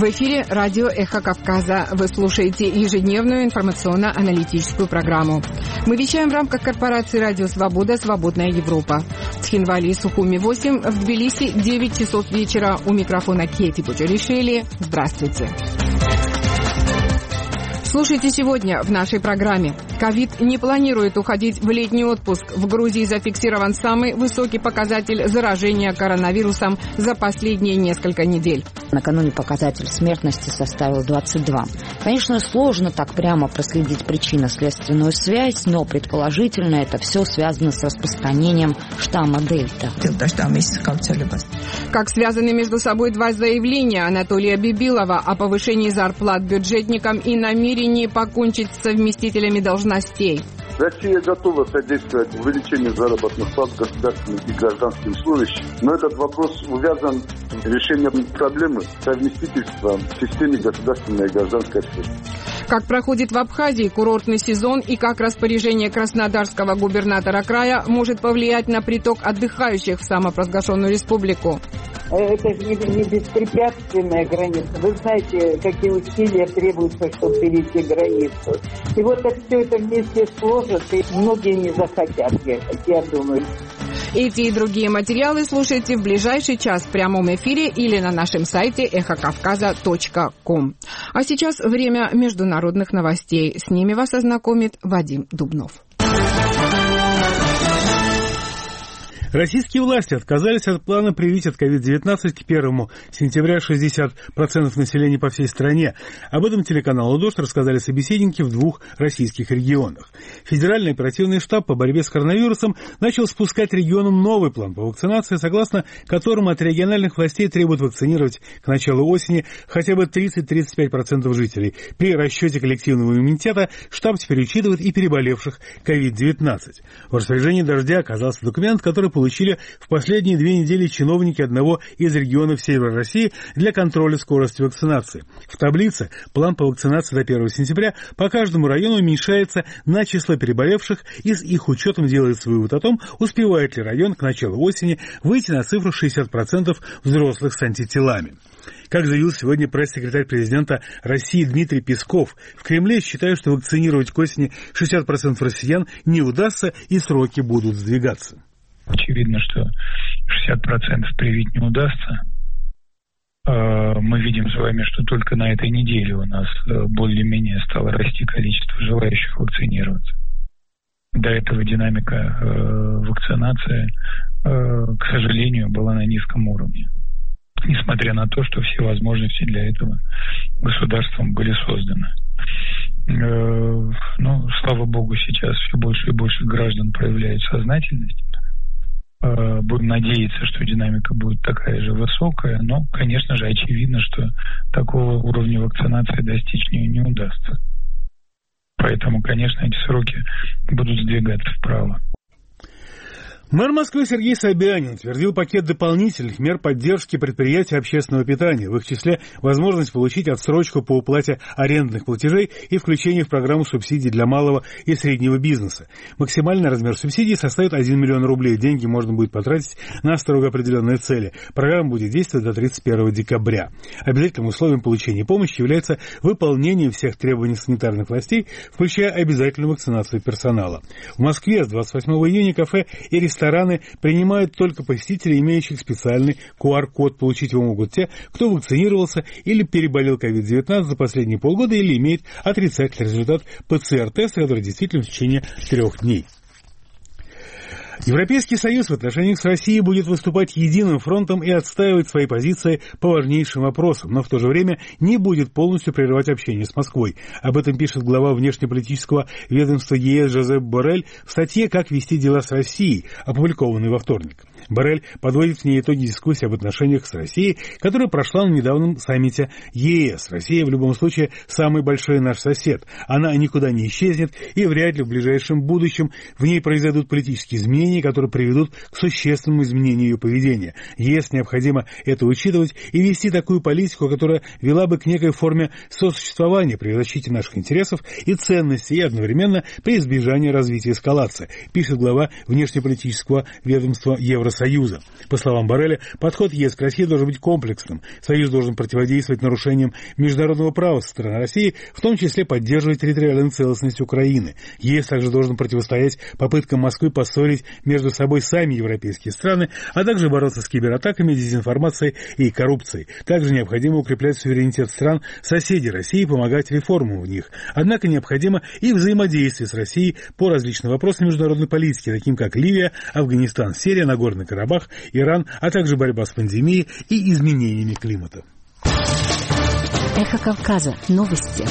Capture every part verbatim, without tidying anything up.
В эфире радио «Эхо Кавказа». Вы слушаете ежедневную информационно-аналитическую программу. Мы вещаем в рамках корпорации «Радио Свобода. Свободная Европа». В Тхинвале и Сухуми восемь, в Тбилиси девять часов вечера. У микрофона Кейти Пучаришвили. Здравствуйте. Слушайте сегодня в нашей программе. Ковид не планирует уходить в летний отпуск. В Грузии зафиксирован самый высокий показатель заражения коронавирусом за последние несколько недель. Накануне показатель смертности составил двадцать два. Конечно, сложно так прямо проследить причинно-следственную связь, но предположительно это все связано с распространением штамма Дельта. Как связаны между собой два заявления Анатолия Бибилова о повышении зарплат бюджетникам и намерении покончить с совместителями должностей? Россия готова содействовать увеличению заработных плат государственным и гражданским служащим, но этот вопрос увязан с решением проблемы совместительства в системе государственной и гражданской сферы. Как проходит в Абхазии курортный сезон и как распоряжение краснодарского губернатора края может повлиять на приток отдыхающих в самопровозглашенную республику? Это же не, не беспрепятственная граница. Вы знаете, какие усилия требуются, чтобы перейти границу. И вот так все это вместе сложат, и многие не захотят ехать, я думаю. Эти и другие материалы слушайте в ближайший час в прямом эфире или на нашем сайте эхо кавказа точка ком. А сейчас время международных новостей. С ними вас ознакомит Вадим Дубнов. Российские власти отказались от плана привить от ковид девятнадцать к первому сентября шестьдесят процентов населения по всей стране. Об этом телеканалу «Дождь» рассказали собеседники в двух российских регионах. Федеральный оперативный штаб по борьбе с коронавирусом начал спускать регионам новый план по вакцинации, согласно которому от региональных властей требуют вакцинировать к началу осени хотя бы тридцать-тридцать пять процентов жителей. При расчете коллективного иммунитета штаб теперь учитывает и переболевших ковид девятнадцать. В распоряжении «Дождя» оказался документ, который получили в последние две недели чиновники одного из регионов Севера России для контроля скорости вакцинации. В таблице план по вакцинации до первого сентября по каждому району уменьшается на число переболевших, и с их учетом делается вывод о том, успевает ли район к началу осени выйти на цифру шестьдесят процентов взрослых с антителами. Как заявил сегодня пресс-секретарь президента России Дмитрий Песков, в Кремле считают, что вакцинировать к осени шестьдесят процентов россиян не удастся и сроки будут сдвигаться. Очевидно, что шестьдесят процентов привить не удастся. Мы видим с вами, что только на этой неделе у нас более-менее стало расти количество желающих вакцинироваться. До этого динамика вакцинации, к сожалению, была на низком уровне. Несмотря на то, что все возможности для этого государством были созданы. Но, слава богу, сейчас все больше и больше граждан проявляют сознательность. Будем надеяться, что динамика будет такая же высокая, но, конечно же, очевидно, что такого уровня вакцинации достичь не, не удастся. Поэтому, конечно, эти сроки будут сдвигаться вправо. Мэр Москвы Сергей Собянин утвердил пакет дополнительных мер поддержки предприятий общественного питания, в их числе возможность получить отсрочку по уплате арендных платежей и включение в программу субсидий для малого и среднего бизнеса. Максимальный размер субсидий составит один миллион рублей. Деньги можно будет потратить на строго определенные цели. Программа будет действовать до тридцать первого декабря. Обязательным условием получения помощи является выполнение всех требований санитарных властей, включая обязательную вакцинацию персонала. В Москве с двадцать восьмого июня кафе и рестораны Рестораны принимают только посетителей, имеющих специальный ку ар код. Получить его могут те, кто вакцинировался или переболел ковид девятнадцать за последние полгода или имеет отрицательный результат пэ цэ эр-теста, который действительно в течение трех дней. Европейский Союз в отношениях с Россией будет выступать единым фронтом и отстаивать свои позиции по важнейшим вопросам, но в то же время не будет полностью прерывать общение с Москвой. Об этом пишет глава внешнеполитического ведомства е эс Жозеп Боррель в статье «Как вести дела с Россией», опубликованной во вторник. Боррель подводит в ней итоги дискуссии об отношениях с Россией, которая прошла на недавнем саммите е эс. Россия в любом случае самый большой наш сосед. Она никуда не исчезнет, и вряд ли в ближайшем будущем в ней произойдут политические изменения, которые приведут к существенному изменению ее поведения. е эс необходимо это учитывать и вести такую политику, которая вела бы к некой форме сосуществования при защите наших интересов и ценностей и одновременно при избежании развития эскалации, пишет глава внешнеполитического ведомства Евросоюза. Союза. По словам Борреля, подход ЕС к России должен быть комплексным. Союз должен противодействовать нарушениям международного права со стороны России, в том числе поддерживать территориальную целостность Украины. ЕС также должен противостоять попыткам Москвы поссорить между собой сами европейские страны, а также бороться с кибератаками, дезинформацией и коррупцией. Также необходимо укреплять суверенитет стран соседей России и помогать реформам в них. Однако необходимо и взаимодействие с Россией по различным вопросам международной политики, таким как Ливия, Афганистан, Сирия, Нагорный Карабах, Иран, а также борьба с пандемией и изменениями климата. Эхо Кавказа. Новости.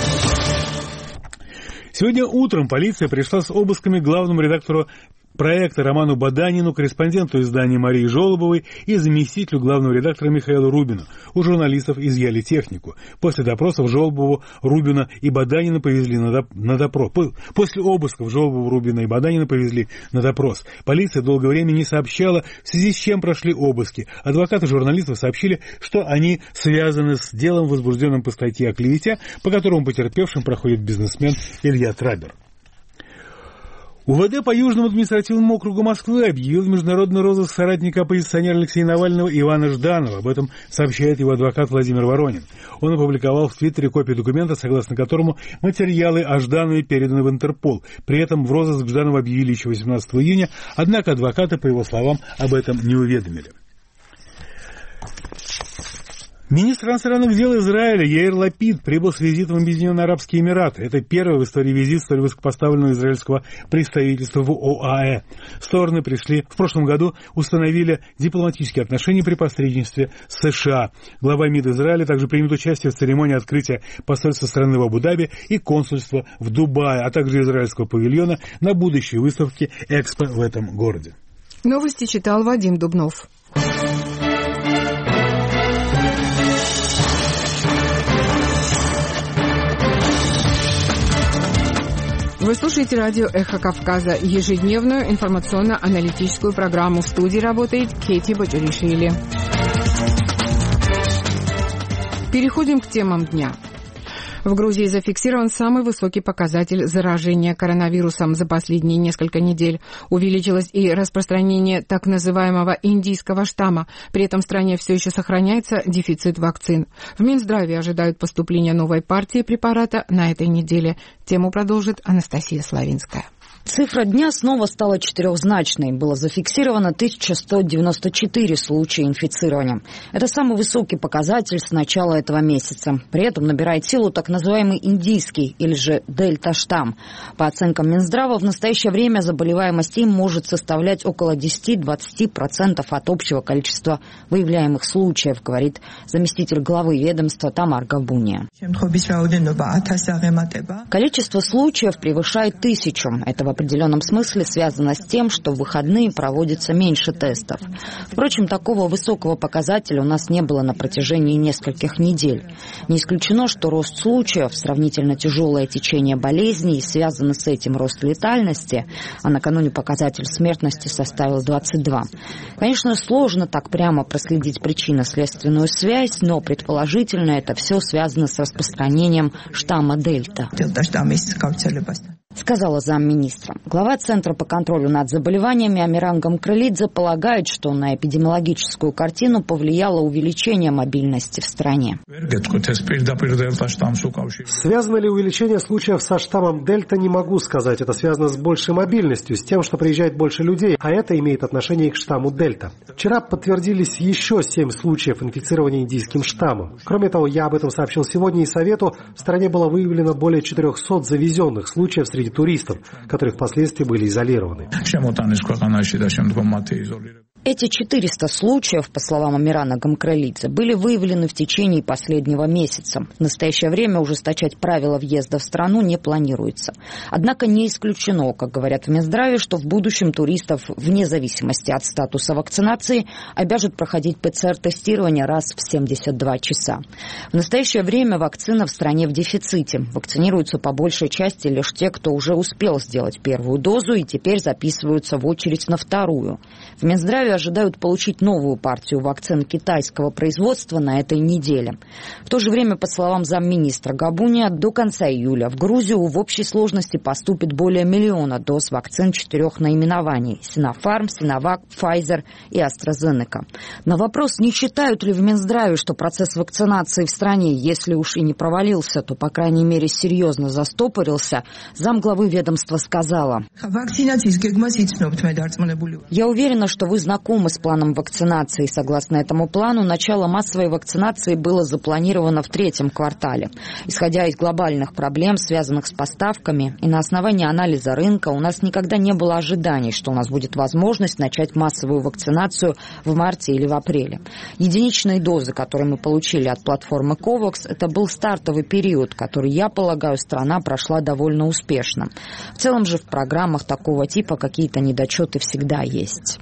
Сегодня утром полиция пришла с обысками к главному редактору проекта Роману Баданину, корреспонденту издания Марии Жолобовой и заместителю главного редактора Михаилу Рубину. У журналистов изъяли технику. После допросов Жолобову, Рубина и Баданина повезли на, доп- на допрос. После обысков Жолобову, Рубина и Баданина повезли на допрос. Полиция долгое время не сообщала, в связи с чем прошли обыски. Адвокаты журналистов сообщили, что они связаны с делом, возбужденным по статье о клевете, по которому потерпевшим проходит бизнесмен Илья Трабер. УВД по Южному административному округу Москвы объявил международный розыск соратника оппозиционера Алексея Навального Ивана Жданова. Об этом сообщает его адвокат Владимир Воронин. Он опубликовал в Твиттере копию документа, согласно которому материалы о Жданове переданы в Интерпол. При этом в розыск Жданова объявили еще восемнадцатого июня, однако адвокаты, по его словам, об этом не уведомили. Министр иностранных дел Израиля Яир Лапид прибыл с визитом в Объединенные Арабские Эмираты. Это первый в истории визит столь высокопоставленного израильского представительства в ОАЭ. Стороны пришли в прошлом году, установили дипломатические отношения при посредничестве с США. Глава МИД Израиля также примет участие в церемонии открытия посольства страны в Абу-Даби и консульства в Дубае, а также израильского павильона на будущей выставке «Экспо» в этом городе. Новости читал Вадим Дубнов. Вы слушаете радио «Эхо Кавказа», ежедневную информационно-аналитическую программу. В студии работает Кети Бочаришвили. Переходим к темам дня. В Грузии зафиксирован самый высокий показатель заражения коронавирусом за последние несколько недель. Увеличилось и распространение так называемого индийского штамма. При этом в стране все еще сохраняется дефицит вакцин. В Минздраве ожидают поступления новой партии препарата на этой неделе. Тему продолжит Анастасия Славинская. Цифра дня снова стала четырехзначной. Было зафиксировано тысяча сто девяносто четыре случая инфицирования. Это самый высокий показатель с начала этого месяца. При этом набирает силу так называемый индийский или же дельта-штамм. По оценкам Минздрава, в настоящее время заболеваемость им может составлять около десять-двадцать процентов от общего количества выявляемых случаев, говорит заместитель главы ведомства Тамар Габуния. Количество случаев превышает тысячу. Это в определенном смысле связано с тем, что в выходные проводится меньше тестов. Впрочем, такого высокого показателя у нас не было на протяжении нескольких недель. Не исключено, что рост случаев, сравнительно тяжелое течение болезней, связано с этим рост летальности, а накануне показатель смертности составил двадцать два. Конечно, сложно так прямо проследить причинно-следственную связь, но предположительно это все связано с распространением штамма Дельта, сказала замминистра. Глава Центра по контролю над заболеваниями Амиран Гамкрелидзе полагает, что на эпидемиологическую картину повлияло увеличение мобильности в стране. Связано ли увеличение случаев со штаммом Дельта, не могу сказать. Это связано с большей мобильностью, с тем, что приезжает больше людей, а это имеет отношение и к штамму Дельта. Вчера подтвердились еще семь случаев инфицирования индийским штаммом. Кроме того, я об этом сообщил сегодня и Совету. В стране было выявлено более четырехсот завезенных случаев среди туристов, которые впоследствии были изолированы. Эти четыреста случаев, по словам Амирана Гамкрелидзе, были выявлены в течение последнего месяца. В настоящее время ужесточать правила въезда в страну не планируется. Однако не исключено, как говорят в Минздраве, что в будущем туристов, вне зависимости от статуса вакцинации, обяжут проходить ПЦР-тестирование раз в семьдесят два часа. В настоящее время вакцина в стране в дефиците. Вакцинируются по большей части лишь те, кто уже успел сделать первую дозу и теперь записываются в очередь на вторую. В Минздраве ожидают получить новую партию вакцин китайского производства на этой неделе. В то же время, по словам замминистра Габуния, до конца июля в Грузию в общей сложности поступит более миллиона доз вакцин четырех наименований – Sinopharm, Sinovac, Pfizer и AstraZeneca. На вопрос, не считают ли в Минздраве, что процесс вакцинации в стране, если уж и не провалился, то, по крайней мере, серьезно застопорился, замглавы ведомства сказала: «Я уверена, что вы знакомы с планом вакцинации. Согласно этому плану, начало массовой вакцинации было запланировано в третьем квартале. Исходя из глобальных проблем, связанных с поставками, и на основании анализа рынка, у нас никогда не было ожиданий, что у нас будет возможность начать массовую вакцинацию в марте или в апреле. Единичные дозы, которые мы получили от платформы COVAX, это был стартовый период, который, я полагаю, страна прошла довольно успешно. В целом же в программах такого типа какие-то недочеты всегда есть»,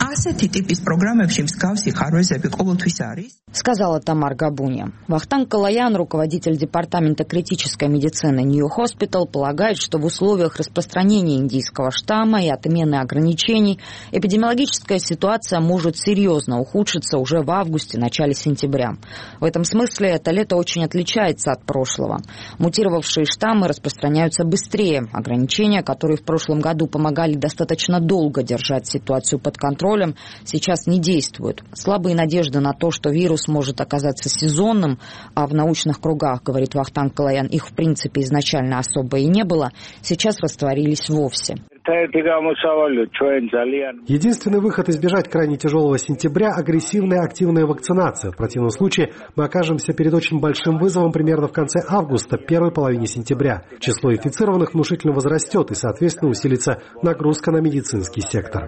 сказала Тамар Габуния. Вахтанг Калаян, руководитель департамента критической медицины New Hospital, полагает, что в условиях распространения индийского штамма и отмены ограничений эпидемиологическая ситуация может серьезно ухудшиться уже в августе-начале сентября. В этом смысле это лето очень отличается от прошлого. Мутировавшие штаммы распространяются быстрее. Ограничения, которые в прошлом году помогали достаточно долго держать ситуацию под контролем, сейчас не действуют. Слабые надежды на то, что вирус может оказаться сезонным, а в научных кругах, говорит Вахтанг Калаян, их в принципе изначально особо и не было, сейчас растворились вовсе. Единственный выход избежать крайне тяжелого сентября – агрессивная активная вакцинация. В противном случае мы окажемся перед очень большим вызовом примерно в конце августа, первой половине сентября. Число инфицированных внушительно возрастет и, соответственно, усилится нагрузка на медицинский сектор.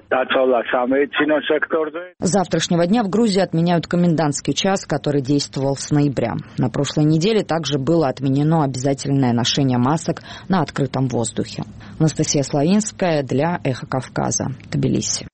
С завтрашнего дня в Грузии отменяют комендантский час, который действовал с ноября. На прошлой неделе также было отменено обязательное ношение масок на открытом воздухе. Анастасия Славинская для «Эхо Кавказа», Тбилиси.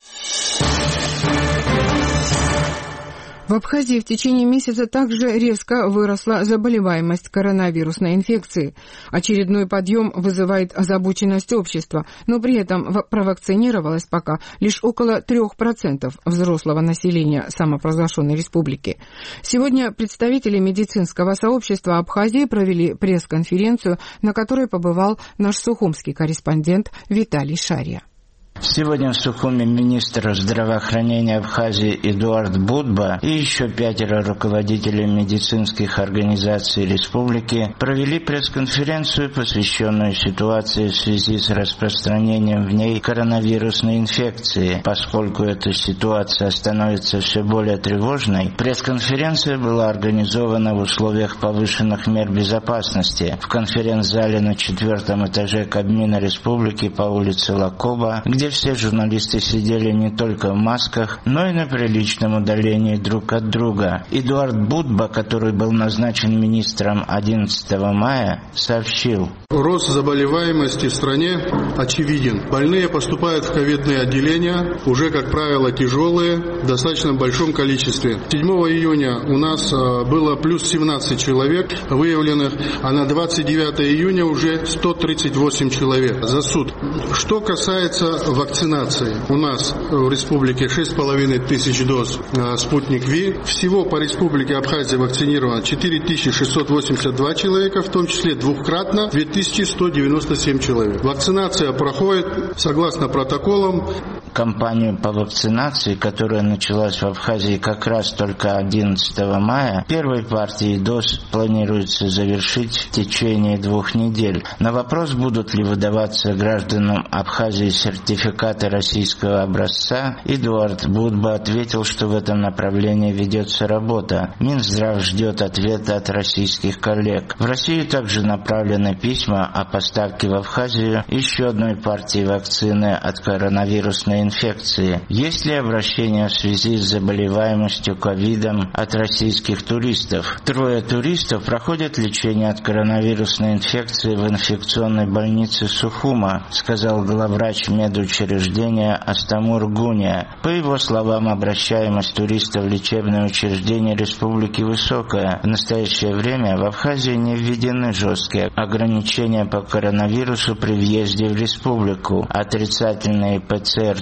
В Абхазии в течение месяца также резко выросла заболеваемость коронавирусной инфекцией. Очередной подъем вызывает озабоченность общества, но при этом провакцинировалось пока лишь около трех процентов взрослого населения самопровозглашенной республики. Сегодня представители медицинского сообщества Абхазии провели пресс-конференцию, на которой побывал наш сухумский корреспондент Виталий Шария. Сегодня в Сухуме министр здравоохранения Абхазии Эдуард Будба и еще пятеро руководителей медицинских организаций республики провели пресс-конференцию, посвященную ситуации в связи с распространением в ней коронавирусной инфекции. Поскольку эта ситуация становится все более тревожной, пресс-конференция была организована в условиях повышенных мер безопасности в конференц-зале на четвертом этаже Кабмина республики по улице Лакоба, где все журналисты сидели не только в масках, но и на приличном удалении друг от друга. Эдуард Будба, который был назначен министром одиннадцатого мая, сообщил: рост заболеваемости в стране очевиден. Больные поступают в ковидные отделения, уже, как правило, тяжелые, в достаточно большом количестве. седьмого июня у нас было плюс семнадцать человек выявленных, а на двадцать девятого июня уже сто тридцать восемь человек за сутки. Что касается вакцинации, у нас в республике шесть с половиной тысяч доз «Спутник Ви». Всего по республике Абхазия вакцинировано четыре тысячи шестьсот восемьдесят два человека, в том числе двукратно две тысячи сто девяносто семь человек. Вакцинация проходит согласно протоколам. Кампанию по вакцинации, которая началась в Абхазии как раз только одиннадцатого мая, первой партией доз планируется завершить в течение двух недель. На вопрос, будут ли выдаваться гражданам Абхазии сертификаты российского образца, Эдуард Будба ответил, что в этом направлении ведется работа. Минздрав ждет ответа от российских коллег. В Россию также направлены письма о поставке в Абхазию еще одной партии вакцины от коронавирусной инфекции. Есть ли обращение в связи с заболеваемостью ковидом от российских туристов? Трое туристов проходят лечение от коронавирусной инфекции в инфекционной больнице Сухума, сказал главврач медучреждения Астамур Гуния. По его словам, обращаемость туристов в лечебные учреждения республики высокая. В настоящее время в Абхазии не введены жесткие ограничения по коронавирусу при въезде в республику. Отрицательные ПЦР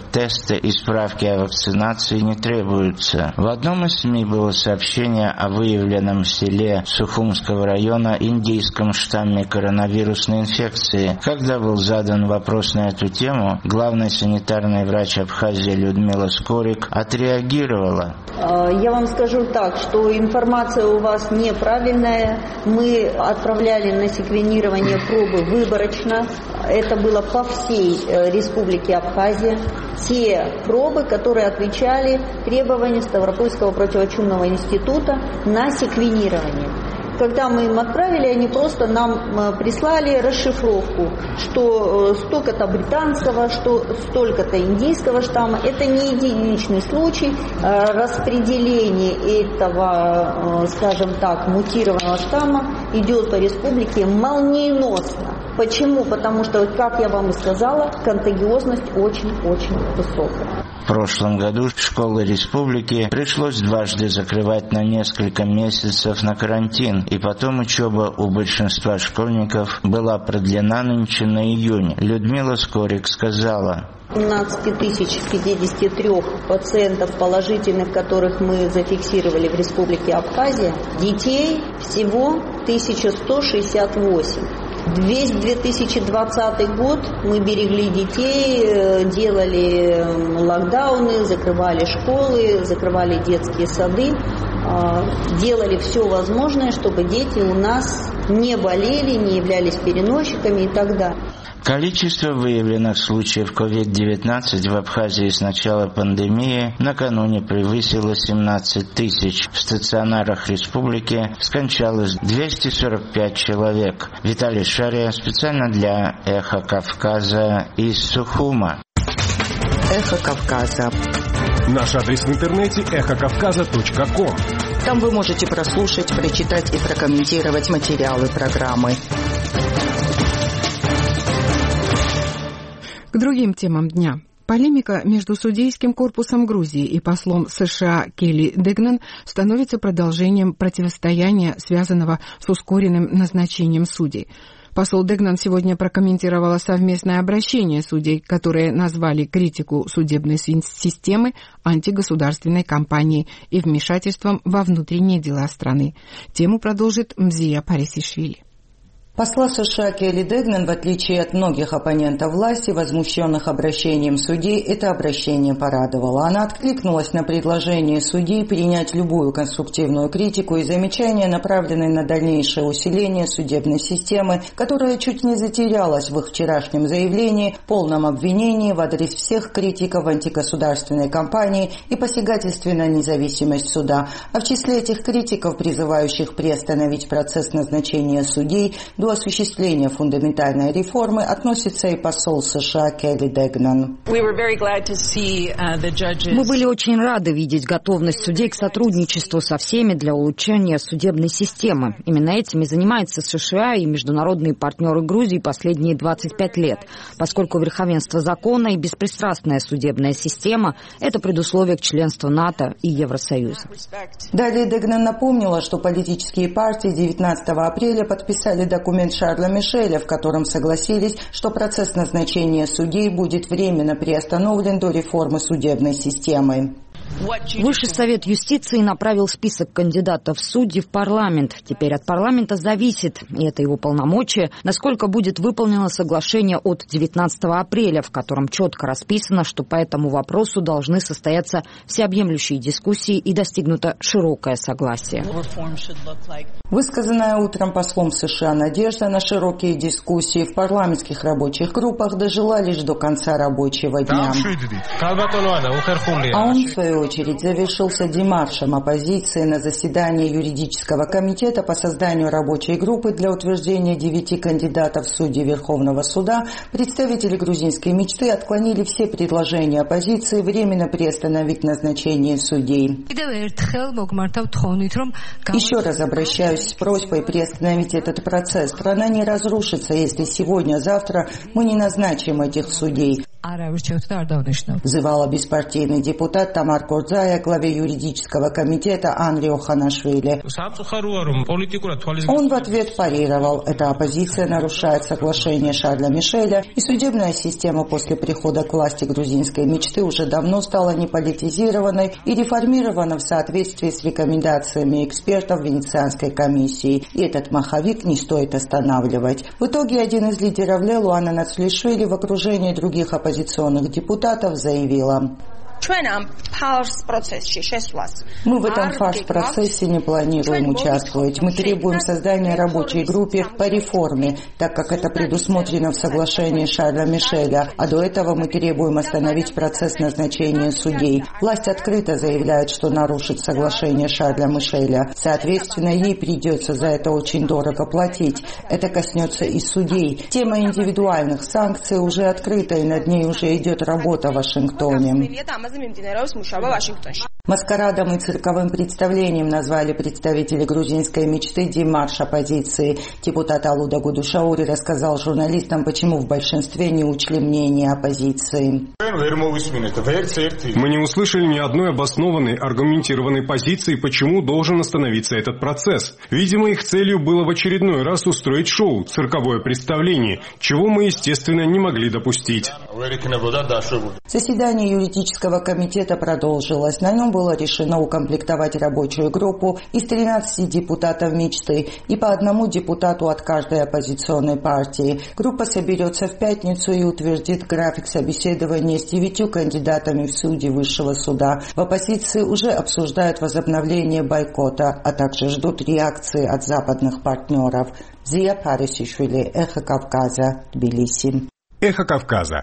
тесты и справки о вакцинации не требуются. В одном из СМИ было сообщение о выявленном в селе Сухумского района индийском штамме коронавирусной инфекции. Когда был задан вопрос на эту тему, главный санитарный врач Абхазии Людмила Скорик отреагировала. Я вам скажу так, что информация у вас неправильная. Мы отправляли на секвенирование пробы выборочно. Это было по всей республике Абхазия. Те пробы, которые отвечали требованиям Ставропольского противочумного института на секвенирование. Когда мы им отправили, они просто нам прислали расшифровку, что столько-то британского, что столько-то индийского штамма. Это не единичный случай. Распределение этого, скажем так, мутированного штамма идет по республике молниеносно. Почему? Потому что, как я вам и сказала, контагиозность очень-очень высокая. В прошлом году школы республики пришлось дважды закрывать на несколько месяцев на карантин, и потом учеба у большинства школьников была продлена нынче на июнь. Людмила Скорик сказала: семнадцать тысяч пятьдесят три пациентов положительных, которых мы зафиксировали в республике Абхазия, детей всего тысяча сто шестьдесят восемь. Весь две тысячи двадцатый год мы берегли детей, делали локдауны, закрывали школы, закрывали детские сады, делали все возможное, чтобы дети у нас не болели, не являлись переносчиками и так далее. Количество выявленных случаев ковид девятнадцать в Абхазии с начала пандемии накануне превысило семнадцать тысяч. В стационарах республики скончалось двести сорок пять человек. Виталий Шария специально для «Эхо Кавказа» из Сухума. «Эхо Кавказа». Наш адрес в интернете эхо кавказа точка ком. Там вы можете прослушать, прочитать и прокомментировать материалы программы. К другим темам дня. Полемика между судейским корпусом Грузии и послом США Келли Дегнан становится продолжением противостояния, связанного с ускоренным назначением судей. Посол Дегнан сегодня прокомментировала совместное обращение судей, которые назвали критику судебной системы антигосударственной кампанией и вмешательством во внутренние дела страны. Тему продолжит Мзия Парисишвили. Посла США Келли Дегнан, в отличие от многих оппонентов власти, возмущенных обращением судей, это обращение порадовало. Она откликнулась на предложение судей принять любую конструктивную критику и замечания, направленные на дальнейшее усиление судебной системы, которая чуть не затерялась в их вчерашнем заявлении, полном обвинении в адрес всех критиков антигосударственной кампании и посягательстве на независимость суда. А в числе этих критиков, призывающих приостановить процесс назначения судей, до осуществления фундаментальной реформы относится и посол США Келли Дегнан. Мы были очень рады видеть готовность судей к сотрудничеству со всеми для улучшения судебной системы. Именно этим и занимается США и международные партнеры Грузии последние двадцать пять лет, поскольку верховенство закона и беспристрастная судебная система – это предусловие к членству НАТО и Евросоюза. Далее Дегнан напомнила, что политические партии девятнадцатого апреля подписали документ Шарля Мишеля, в котором согласились, что процесс назначения судей будет временно приостановлен до реформы судебной системы. Высший совет юстиции направил список кандидатов в судьи в парламент. Теперь от парламента зависит, и это его полномочия, насколько будет выполнено соглашение от девятнадцатого апреля, в котором четко расписано, что по этому вопросу должны состояться всеобъемлющие дискуссии и достигнуто широкое согласие. Высказанная утром послом США надежда на широкие дискуссии в парламентских рабочих группах дожила лишь до конца рабочего дня. А он, в свою очередь, завершился демаршем оппозиции на заседании юридического комитета по созданию рабочей группы для утверждения девяти кандидатов в судьи Верховного суда. Представители грузинской мечты отклонили все предложения оппозиции временно приостановить назначение судей. Еще раз обращаюсь с просьбой приостановить этот процесс. Страна не разрушится, если сегодня-завтра мы не назначим этих судей. Взывала беспартийный депутат Тамар Кордзая главе юридического комитета Анри Оханашвили. Он в ответ парировал: эта оппозиция нарушает соглашение Шарля Мишеля, и судебная система после прихода к власти грузинской мечты уже давно стала неполитизированной и реформирована в соответствии с рекомендациями экспертов Венецианской комиссии. И этот маховик не стоит останавливать. В итоге один из лидеров Лелу, Анна Нацлишвили, в окружении других оппозиционных оппозиционных депутатов заявила: мы в этом фарс-процессе не планируем участвовать. Мы требуем создания рабочей группы по реформе, так как это предусмотрено в соглашении Шарля Мишеля, а до этого мы требуем остановить процесс назначения судей. Власть открыто заявляет, что нарушит соглашение Шарля Мишеля. Соответственно, ей придется за это очень дорого платить. Это коснется и судей. Тема индивидуальных санкций уже открыта, и над ней уже идет работа в Вашингтоне. Маскарадом и цирковым представлением назвали представители грузинской мечты демарш оппозиции. Депутат Алуда Гудушаури рассказал журналистам, почему в большинстве не учли мнение оппозиции. Мы не услышали ни одной обоснованной, аргументированной позиции, почему должен остановиться этот процесс. Видимо, их целью было в очередной раз устроить шоу, цирковое представление, чего мы, естественно, не могли допустить. Заседание юридического комитета продолжилось. На нем было решено укомплектовать рабочую группу из тринадцати депутатов мечты и по одному депутату от каждой оппозиционной партии. Группа соберется в пятницу и утвердит график собеседования с девятью кандидатами в судьи высшего суда. В оппозиции уже обсуждают возобновление бойкота, а также ждут реакции от западных партнеров. Зия Парисишвили, Эхо Кавказа, Тбилиси. Эхо Кавказа.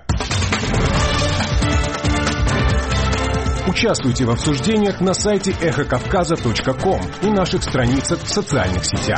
Участвуйте в обсуждениях на сайте эхо кавказа точка ком и наших страницах в социальных сетях.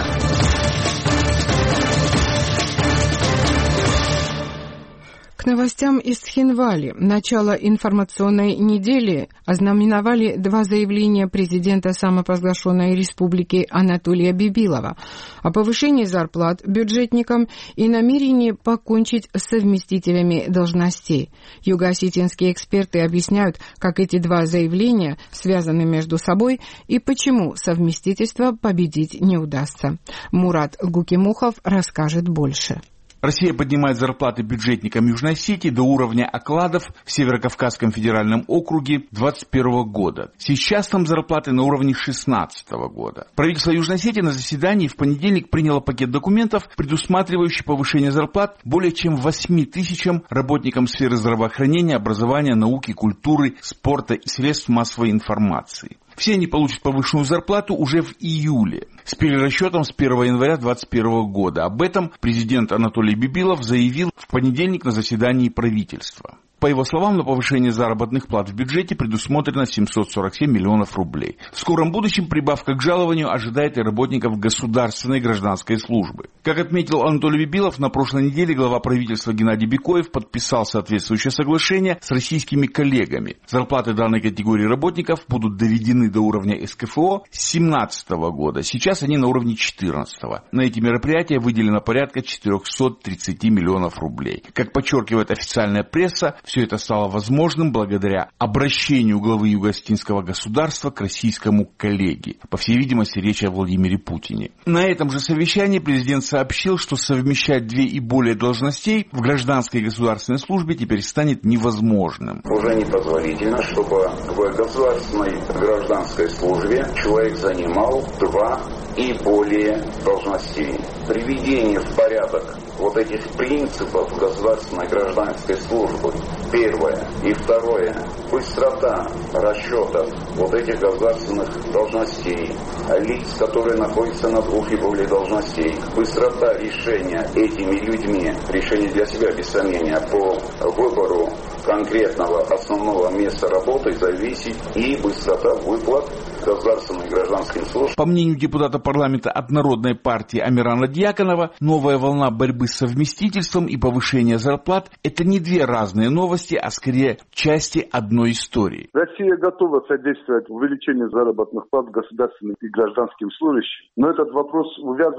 К новостям из Тхинвали. Начало информационной недели ознаменовали два заявления президента самопровозглашенной республики Анатолия Бибилова о повышении зарплат бюджетникам и намерении покончить с совместителями должностей. Юго-осетинские эксперты объясняют, как эти два заявления связаны между собой и почему совместительство победить не удастся. Мурат Гукимухов расскажет больше. Россия поднимает зарплаты бюджетникам Южной Осетии до уровня окладов в Северокавказском федеральном округе двадцать первого года. Сейчас там зарплаты на уровне шестнадцатого года. Правительство Южной Осетии на заседании в понедельник приняло пакет документов, предусматривающий повышение зарплат более чем восьми тысячам работникам сферы здравоохранения, образования, науки, культуры, спорта и средств массовой информации. Все они получат повышенную зарплату уже в июле, с перерасчетом с первого января две тысячи двадцать первого года. Об этом президент Анатолий Бибилов заявил в понедельник на заседании правительства. По его словам, на повышение заработных плат в бюджете предусмотрено семьсот сорок семь миллионов рублей. В скором будущем прибавка к жалованию ожидает и работников государственной гражданской службы. Как отметил Анатолий Бибилов, на прошлой неделе глава правительства Геннадий Бекоев подписал соответствующее соглашение с российскими коллегами. Зарплаты данной категории работников будут доведены до уровня эс ка эф о с две тысячи семнадцатого года. Сейчас они на уровне две тысячи четырнадцатого. На эти мероприятия выделено порядка четыреста тридцать миллионов рублей. Как подчеркивает официальная пресса, все это стало возможным благодаря обращению главы Юго-Осетинского государства к российскому коллеге. По всей видимости, речь о Владимире Путине. На этом же совещании президент сообщил, что совмещать две и более должностей в гражданской и государственной службе теперь станет невозможным. Уже непозволительно, чтобы в государственной гражданской службе человек занимал два и более должностей. Приведение в порядок вот этих принципов государственной гражданской службы, первое, и второе, быстрота расчетов вот этих государственных должностей, лиц, которые находятся на двух и более должностей, быстрота решения этими людьми, решение для себя, без сомнения, по выбору конкретного основного места работы зависит и быстрота выплат государственным и гражданским службам. По мнению депутата парламента от Народной партии Амирана Дьяконова, новая волна борьбы с совместительством и повышения зарплат – это не две разные новости, а скорее части одной истории. Россия готова содействовать увеличению заработных плат государственным и гражданским служащим, но этот вопрос увязан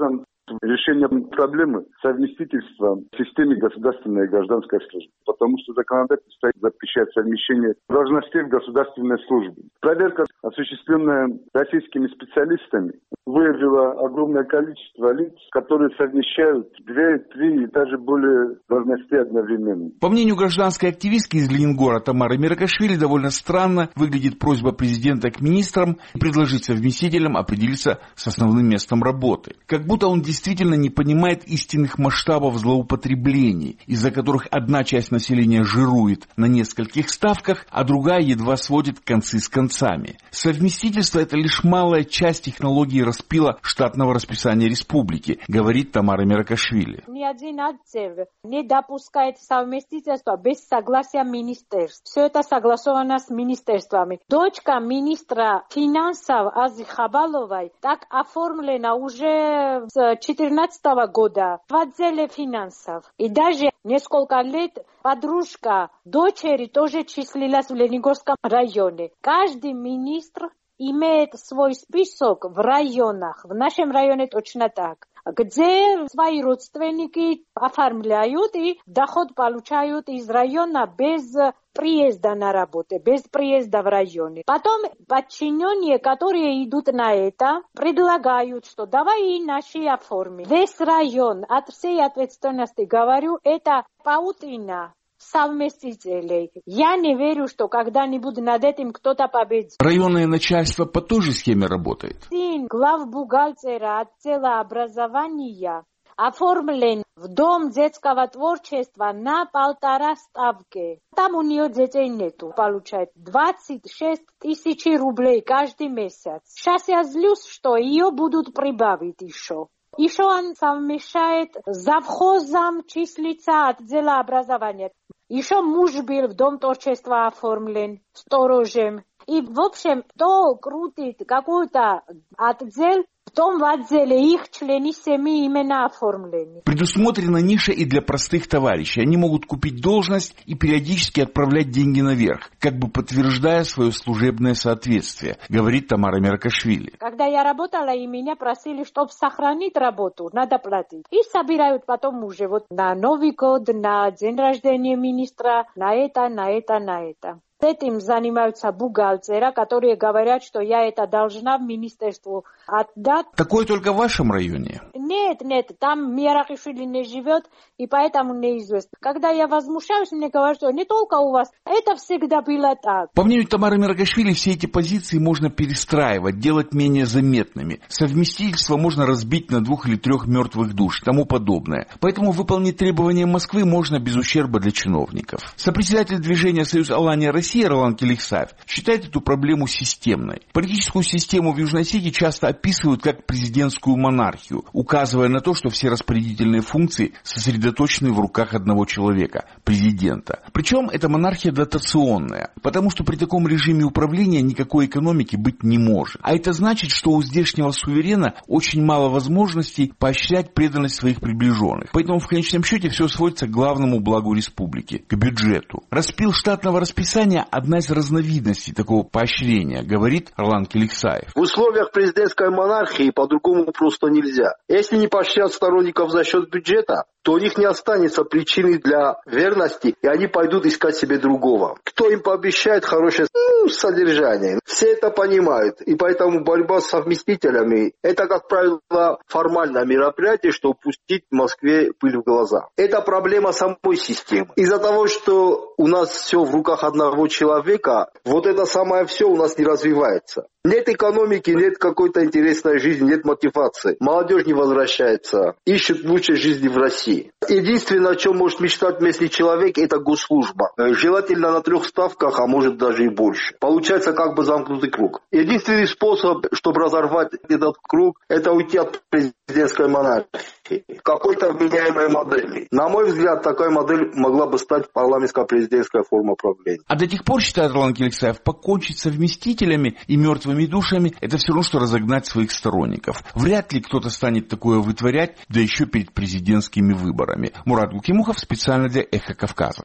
решением проблемы совместительства в системе государственной и гражданской службы, потому что законодательство запрещает совмещение должностей в государственной службе. Проверка, осуществленная российскими специалистами, выявила огромное количество лиц, которые совмещают две, три и даже более должностей одновременно. По мнению гражданской активистки из Ленингора Тамары Меркашвили, довольно странно выглядит просьба президента к министрам предложить совместителям определиться с основным местом работы. Как будто он действительно не понимает истинных масштабов злоупотреблений, из-за которых одна часть населения жирует на нескольких ставках, а другая едва сводит концы с концами. Совместительство – это лишь малая часть технологии распила штатного расписания республики, говорит Тамара Меркашвили. Ни один отдел не допускает совместительства без согласия министерств. Все это согласовано с министерствами. Дочка министра финансов Азии Хабаловой так оформлена уже с две тысячи четырнадцатого года в отделе финансов. И даже несколько лет подружка дочери тоже числилась в Ленинском районе. Каждый министр имеет свой список в районах. В нашем районе точно так. Где свои родственники оформляют и доход получают из района без приезда на работу, без приезда в районе. Потом подчиненные, которые идут на это, предлагают, что давай и наши оформим. Весь район, от всей ответственности говорю, это паутина совместителей. Я не верю, что когда-нибудь над этим кто-то победит. Районное начальство по той же схеме работает. Сын главбухгалтера отдела образования оформлен в Дом детского творчества на полтора ставки. Там у нее детей нету. Получает двадцать шесть тысяч рублей каждый месяц. Сейчас я злюсь, что ее будут прибавить еще. Еще он совмещает завхозом числится отдела образования. Еще муж был в Дом творчества оформлен сторожем. И, в общем, кто крутит какой-то отдел, в том отделе их члены семьи именно оформлены. Предусмотрена ниша и для простых товарищей. Они могут купить должность и периодически отправлять деньги наверх, как бы подтверждая свое служебное соответствие, говорит Тамара Меркашвили. Когда я работала, и меня просили, чтобы сохранить работу, надо платить. И собирают потом уже вот на Новый год, на день рождения министра, на это, на это, на это. Этим занимаются бухгалтеры, которые говорят, что я это должна в министерству отдать. Такое только в вашем районе? Нет, нет, там Меркашвили не живет, и поэтому неизвестно. Когда я возмущаюсь, мне говорят, что не только у вас, это всегда было так. По мнению Тамары Меркашвили, все эти позиции можно перестраивать, делать менее заметными. Совместительство можно разбить на двух или трех мертвых душ и тому подобное. Поэтому выполнить требования Москвы можно без ущерба для чиновников. Сопредседатель движения «Союз Алания России» Ролан Келихсаев считает эту проблему системной. Политическую систему в Южной Осетии часто описывают как президентскую монархию, указывая на то, что все распорядительные функции сосредоточены в руках одного человека – президента. Причем эта монархия дотационная, потому что при таком режиме управления никакой экономики быть не может. А это значит, что у здешнего суверена очень мало возможностей поощрять преданность своих приближенных. Поэтому в конечном счете все сводится к главному благу республики – к бюджету. Распил штатного расписания – одна из разновидностей такого поощрения, говорит Ролан Келихсаев. В условиях президентской монархии по-другому просто нельзя. Если не поощрять сторонников за счет бюджета, то у них не останется причины для верности, и они пойдут искать себе другого. Кто им пообещает хорошее ну, содержание? Все это понимают, и поэтому борьба с совместителями – это, как правило, формальное мероприятие, чтобы пустить в Москве пыль в глаза. Это проблема самой системы. Из-за того, что у нас все в руках одного человека, вот это самое все у нас не развивается. Нет экономики, нет какой-то интересной жизни, нет мотивации. Молодежь не возвращается, ищет лучшей жизни в России. Единственное, о чем может мечтать местный человек, это госслужба. Желательно на трех ставках, а может даже и больше. Получается как бы замкнутый круг. Единственный способ, чтобы разорвать этот круг, это уйти от президентской монархии. Какой-то вменяемой модели. На мой взгляд, такая модель могла бы стать парламентско-президентская форма правления. А до тех пор, считает Ролан Келихсаев, покончить с совместителями и мертвыми душами – это все равно, что разогнать своих сторонников. Вряд ли кто-то станет такое вытворять, да еще перед президентскими выборами. Мурат Гукимухов специально для «Эхо Кавказа».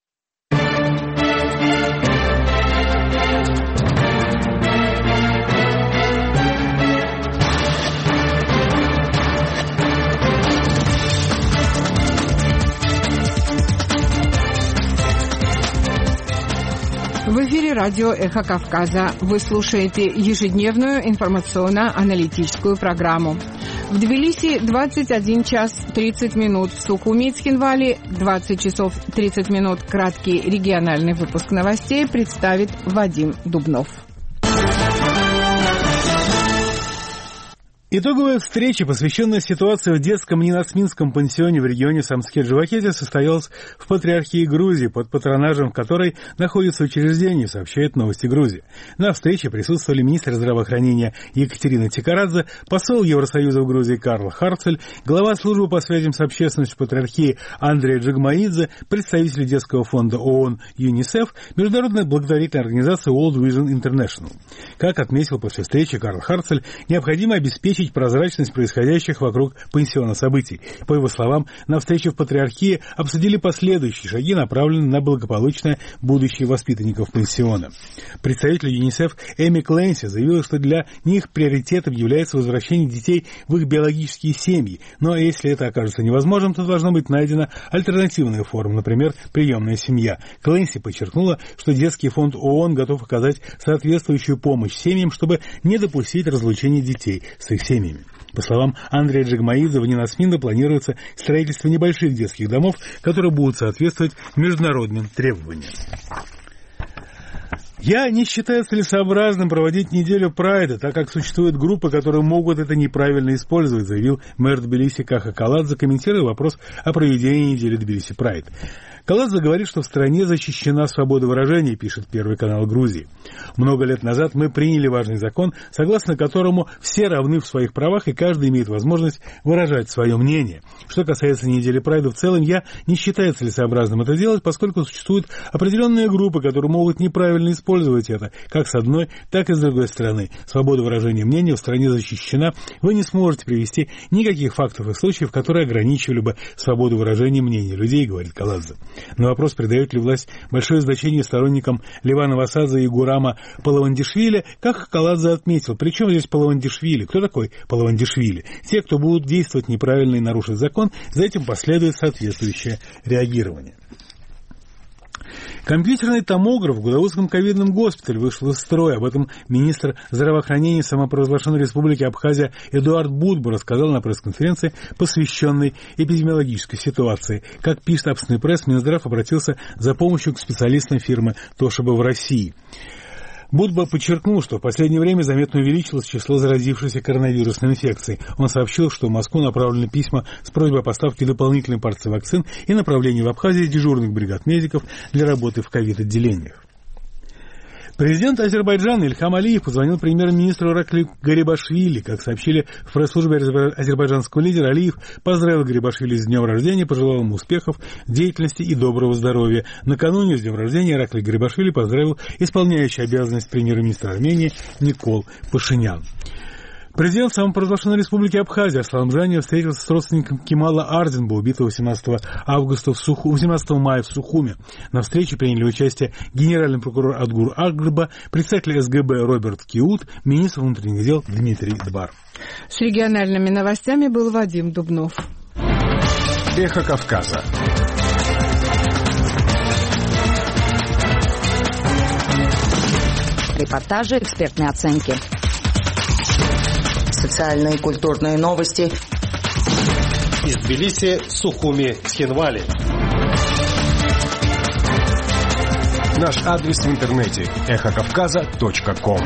В эфире радио «Эхо Кавказа». Вы слушаете ежедневную информационно-аналитическую программу. В Тбилиси двадцать один час тридцать минут, в Сухуми и Цхинвале двадцать часов тридцать минут. Краткий региональный выпуск новостей представит Вадим Дубнов. Итоговая встреча, посвященная ситуации в детском ненацминском пансионе в регионе Самскет-Джавахете, состоялась в Патриархии Грузии, под патронажем которой находится учреждение, сообщает «Новости Грузии». На встрече присутствовали министр здравоохранения Екатерина Тикарадзе, посол Евросоюза в Грузии Карл Харцель, глава службы по связям с общественностью Патриархии Андрей Джигмаидзе, представители детского фонда ООН ЮНИСЕФ, международная благотворительная организация World Vision International. Как отметил после встречи Карл Харцель, необходимо обеспечить прозрачность происходящих вокруг пансиона событий. По его словам, на встрече в Патриархии обсудили последующие шаги, направленные на благополучное будущее воспитанников пансиона. Представитель ЮНИСЕФ Эми Клэнси заявила, что для них приоритетом является возвращение детей в их биологические семьи, но если это окажется невозможным, то должна быть найдена альтернативная форма, например, приемная семья. Клэнси подчеркнула, что детский фонд ООН готов оказать соответствующую помощь семьям, чтобы не допустить разлучения детей с их семьями. По словам Андрея Джигмаидзе, в ненацминно планируется строительство небольших детских домов, которые будут соответствовать международным требованиям. Я не считаю целесообразным проводить неделю Прайда, так как существуют группы, которые могут это неправильно использовать, заявил мэр Тбилиси Каха Каладзе, комментируя вопрос о проведении недели Тбилиси Прайд. Каладзе говорит, что в стране защищена свобода выражения, пишет Первый канал Грузии. Много лет назад мы приняли важный закон, согласно которому все равны в своих правах и каждый имеет возможность выражать свое мнение. Что касается недели Прайда в целом, я не считаю целесообразным это делать, поскольку существуют определенные группы, которые могут неправильно использовать это, как с одной, так и с другой стороны. Свобода выражения мнения в стране защищена, вы не сможете привести никаких фактов и случаев, которые ограничивали бы свободу выражения мнения людей, говорит Каладзе. На вопрос, придает ли власть большое значение сторонникам Левана Васадзе и Гурама Палавандишвили, как Каладзе отметил, при чем здесь Палавандишвили? Кто такой Палавандишвили? Те, кто будут действовать неправильно и нарушить закон, за этим последует соответствующее реагирование. Компьютерный томограф в Гудаутском ковидном госпитале вышел из строя. Об этом министр здравоохранения самопровозглашенной республики Абхазия Эдуард Будбу рассказал на пресс-конференции, посвященной эпидемиологической ситуации. Как пишет Абсный пресс, Минздрав обратился за помощью к специалистам фирмы Тошиба в России. Будба подчеркнул, что в последнее время заметно увеличилось число заразившихся коронавирусной инфекцией. Он сообщил, что в Москву направлены письма с просьбой о поставке дополнительной партии вакцин и направлении в Абхазию дежурных бригад медиков для работы в ковид-отделениях. Президент Азербайджана Ильхам Алиев позвонил премьер-министру Ираклию Гарибашвили. Как сообщили в пресс-службе азербайджанского лидера, Алиев поздравил Гарибашвили с днем рождения, пожелал ему успехов, деятельности и доброго здоровья. Накануне с днем рождения Ираклий Гарибашвили поздравил исполняющий обязанность премьер-министра Армении Никол Пашинян. Президент самопровозглашенной республики Абхазия Аслан Джанев встретился с родственником Кемала Ардинба, убитого восемнадцатого мая в Сухуме. На встрече приняли участие генеральный прокурор Адгур Агрба, председатель эс гэ бэ Роберт Киут, министр внутренних дел Дмитрий Дбар. С региональными новостями был Вадим Дубнов. Эхо Кавказа. Репортажи, экспертные оценки. Социальные и культурные новости. Из Тбилиси, Сухуми, Цхинвали. Наш адрес в интернете эхо кавказа точка ком.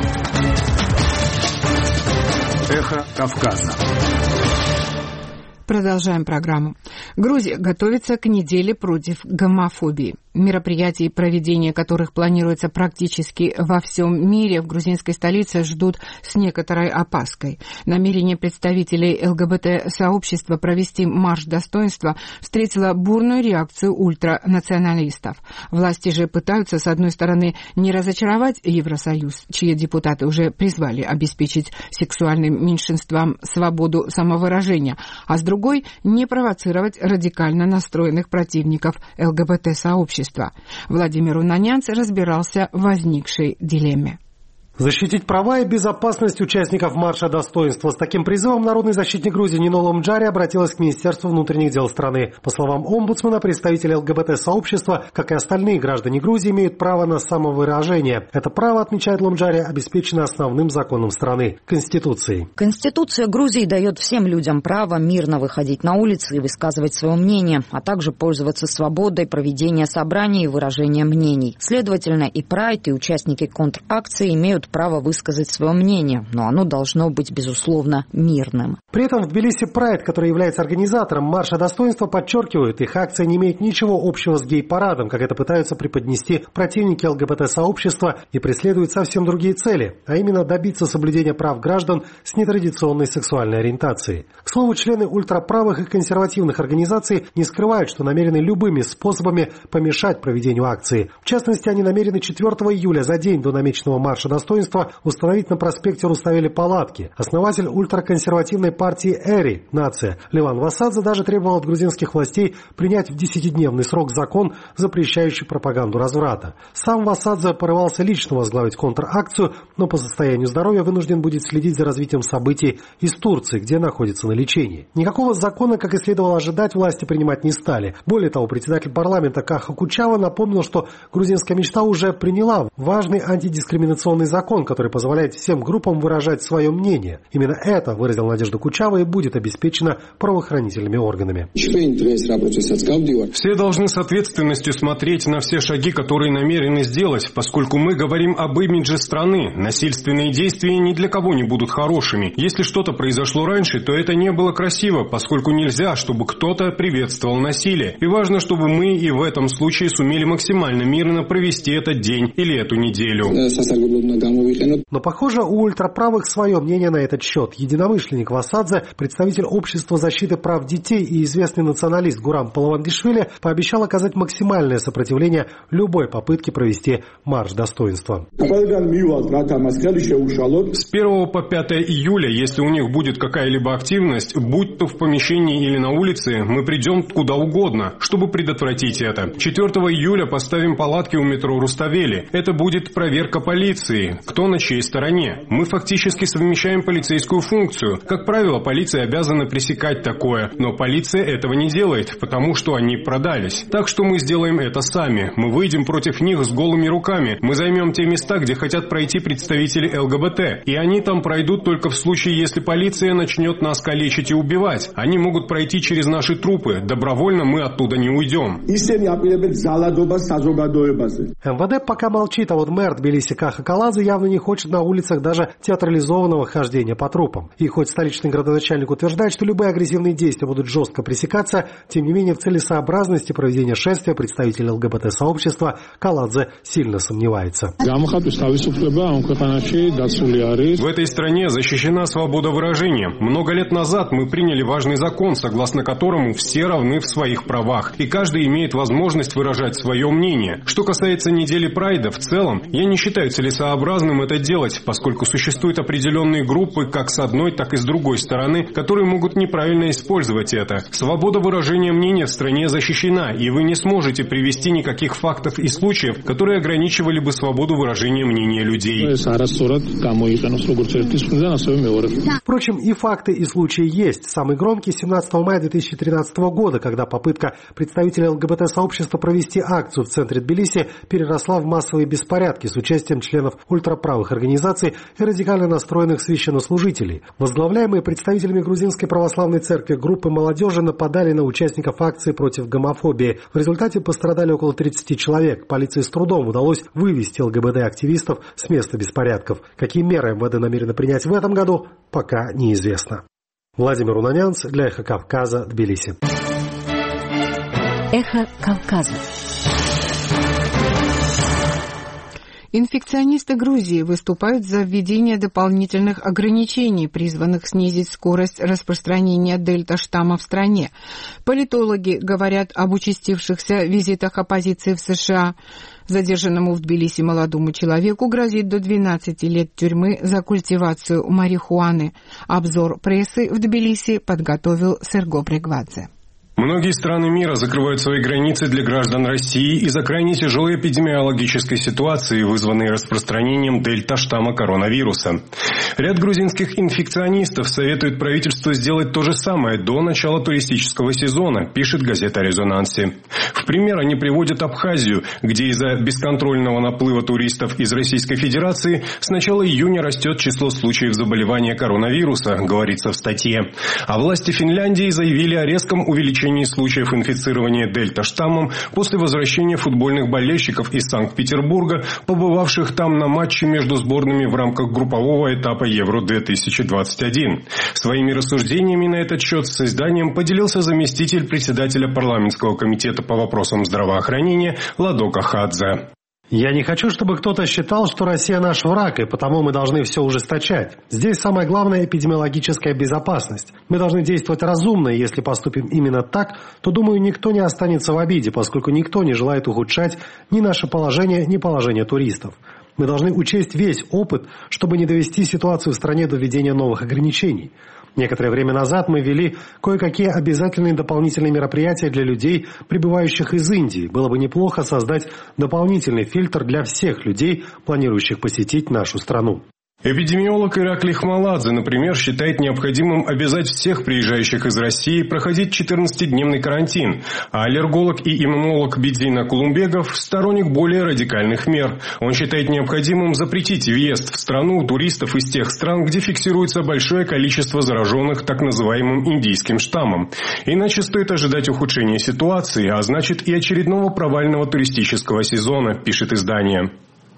Эхо Кавказа. Продолжаем программу. Грузия готовится к неделе против гомофобии. Мероприятий, проведение которых планируется практически во всем мире, в грузинской столице ждут с некоторой опаской. Намерение представителей эл гэ бэ тэ-сообщества провести марш достоинства встретило бурную реакцию ультранационалистов. Власти же пытаются, с одной стороны, не разочаровать Евросоюз, чьи депутаты уже призвали обеспечить сексуальным меньшинствам свободу самовыражения, а с другой — не провоцировать радикально настроенных противников эл гэ бэ тэ-сообщества. Владимир Унанянц разбирался в возникшей дилемме. Защитить права и безопасность участников марша достоинства. С таким призывом народный защитник Грузии Нино Ломджари обратилась к Министерству внутренних дел страны. По словам омбудсмена, представители ЛГБТ-сообщества, как и остальные граждане Грузии, имеют право на самовыражение. Это право, отмечает Ломджари, обеспечено основным законом страны – Конституцией. Конституция Грузии дает всем людям право мирно выходить на улицы и высказывать свое мнение, а также пользоваться свободой проведения собраний и выражения мнений. Следовательно, и Прайд, и участники контракции имеют право высказать свое мнение, но оно должно быть, безусловно, мирным. При этом в Тбилиси Прайд, который является организатором марша достоинства, подчеркивает, их акция не имеет ничего общего с гей-парадом, как это пытаются преподнести противники ЛГБТ-сообщества, и преследуют совсем другие цели, а именно добиться соблюдения прав граждан с нетрадиционной сексуальной ориентацией. К слову, члены ультраправых и консервативных организаций не скрывают, что намерены любыми способами помешать проведению акции. В частности, они намерены четвёртого июля, за день до намеченного марша достоинства, установить на проспекте Руставели палатки. Основатель ультраконсервативной партии «Эри» «Нация» Леван Васадзе даже требовал от грузинских властей принять в десятидневный срок закон, запрещающий пропаганду разврата. Сам Васадзе порывался лично возглавить контракцию, но по состоянию здоровья вынужден будет следить за развитием событий из Турции, где находится на лечении. Никакого закона, как и следовало ожидать, власти принимать не стали. Более того, председатель парламента Каха Кучава напомнил, что грузинская мечта уже приняла важный антидискриминационный закон, который позволяет всем группам выражать свое мнение. Именно это, выразил надежду Кучава, и будет обеспечено правоохранительными органами. Все должны с ответственностью смотреть на все шаги, которые намерены сделать, поскольку мы говорим об имидже страны. Насильственные действия ни для кого не будут хорошими. Если что-то произошло раньше, то это не было красиво, поскольку нельзя, чтобы кто-то приветствовал насилие. И важно, чтобы мы и в этом случае сумели максимально мирно провести этот день или эту неделю. Но, похоже, у ультраправых свое мнение на этот счет. Единомышленник Васадзе, представитель общества защиты прав детей и известный националист Гурам Палавангишвили, пообещал оказать максимальное сопротивление любой попытке провести марш достоинства. С первого по пятое июля, если у них будет какая-либо активность, будь то в помещении или на улице, мы придем куда угодно, чтобы предотвратить это. четвёртого июля поставим палатки у метро Руставели. Это будет проверка полиции. Кто на чьей стороне? Мы фактически совмещаем полицейскую функцию. Как правило, полиция обязана пресекать такое, но полиция этого не делает, потому что они продались. Так что мы сделаем это сами. Мы выйдем против них с голыми руками. Мы займем те места, где хотят пройти представители ЛГБТ. И они там пройдут только в случае, если полиция начнет нас калечить и убивать. Они могут пройти через наши трупы. Добровольно мы оттуда не уйдем. МВД пока молчит, а вот мэр Тбилиси Каха Каладзе явно не хочет на улицах даже театрализованного хождения по трупам. И хоть столичный градоначальник утверждает, что любые агрессивные действия будут жестко пресекаться, тем не менее в целесообразности проведения шествия представителей ЛГБТ-сообщества Каладзе сильно сомневается. В этой стране защищена свобода выражения. Много лет назад мы приняли важный закон, согласно которому все равны в своих правах, и каждый имеет возможность выражать свое мнение. Что касается недели Прайда в целом, я не считаю целесообразным это делать, поскольку существуют определенные группы как с одной, так и с другой стороны, которые могут неправильно использовать это. Свобода выражения мнения в стране защищена, и вы не сможете привести никаких фактов и случаев, которые ограничивали бы свободу выражения мнения людей. Впрочем, и факты, и случаи есть. Самый громкий семнадцатого мая две тысячи тринадцатого года, когда попытка представителей ЛГБТ-сообщества провести акцию в центре Тбилиси переросла в массовые беспорядки с участием членов ультраправых организаций и радикально настроенных священнослужителей. Возглавляемые представителями Грузинской православной церкви группы молодежи нападали на участников акции против гомофобии. В результате пострадали около тридцати человек. Полиции с трудом удалось вывести ЛГБТ-активистов с места беспорядков. Какие меры МВД намерены принять в этом году, пока неизвестно. Владимир Унанянц для «Эхо Кавказа», Тбилиси. «Эхо Кавказа». Инфекционисты Грузии выступают за введение дополнительных ограничений, призванных снизить скорость распространения дельта-штамма в стране. Политологи говорят об участившихся визитах оппозиции в США. Задержанному в Тбилиси молодому человеку грозит до двенадцати лет тюрьмы за культивацию марихуаны. Обзор прессы в Тбилиси подготовил Серго Брегвадзе. Многие страны мира закрывают свои границы для граждан России из-за крайне тяжелой эпидемиологической ситуации, вызванной распространением дельта-штамма коронавируса. Ряд грузинских инфекционистов советуют правительству сделать то же самое до начала туристического сезона, пишет газета «Резонанси». В пример они приводят Абхазию, где из-за бесконтрольного наплыва туристов из Российской Федерации с начала июня растет число случаев заболевания коронавируса, говорится в статье. А власти Финляндии заявили о резком увеличении случаев инфицирования дельта-штаммом после возвращения футбольных болельщиков из Санкт-Петербурга, побывавших там на матче между сборными в рамках группового этапа Евро две тысячи двадцать один. Своими рассуждениями на этот счет с изданием поделился заместитель председателя парламентского комитета по вопросам здравоохранения Ладо Кахадзе. Я не хочу, чтобы кто-то считал, что Россия наш враг, и потому мы должны все ужесточать. Здесь самое главное – эпидемиологическая безопасность. Мы должны действовать разумно, и если поступим именно так, то, думаю, никто не останется в обиде, поскольку никто не желает ухудшать ни наше положение, ни положение туристов. Мы должны учесть весь опыт, чтобы не довести ситуацию в стране до введения новых ограничений. Некоторое время назад мы ввели кое-какие обязательные дополнительные мероприятия для людей, прибывающих из Индии. Было бы неплохо создать дополнительный фильтр для всех людей, планирующих посетить нашу страну. Эпидемиолог Ираклий Хмаладзе, например, считает необходимым обязать всех приезжающих из России проходить четырнадцатидневный карантин, а аллерголог и иммунолог Бедзина Кулумбегов – сторонник более радикальных мер. Он считает необходимым запретить въезд в страну туристов из тех стран, где фиксируется большое количество зараженных так называемым индийским штаммом. Иначе стоит ожидать ухудшения ситуации, а значит и очередного провального туристического сезона, пишет издание.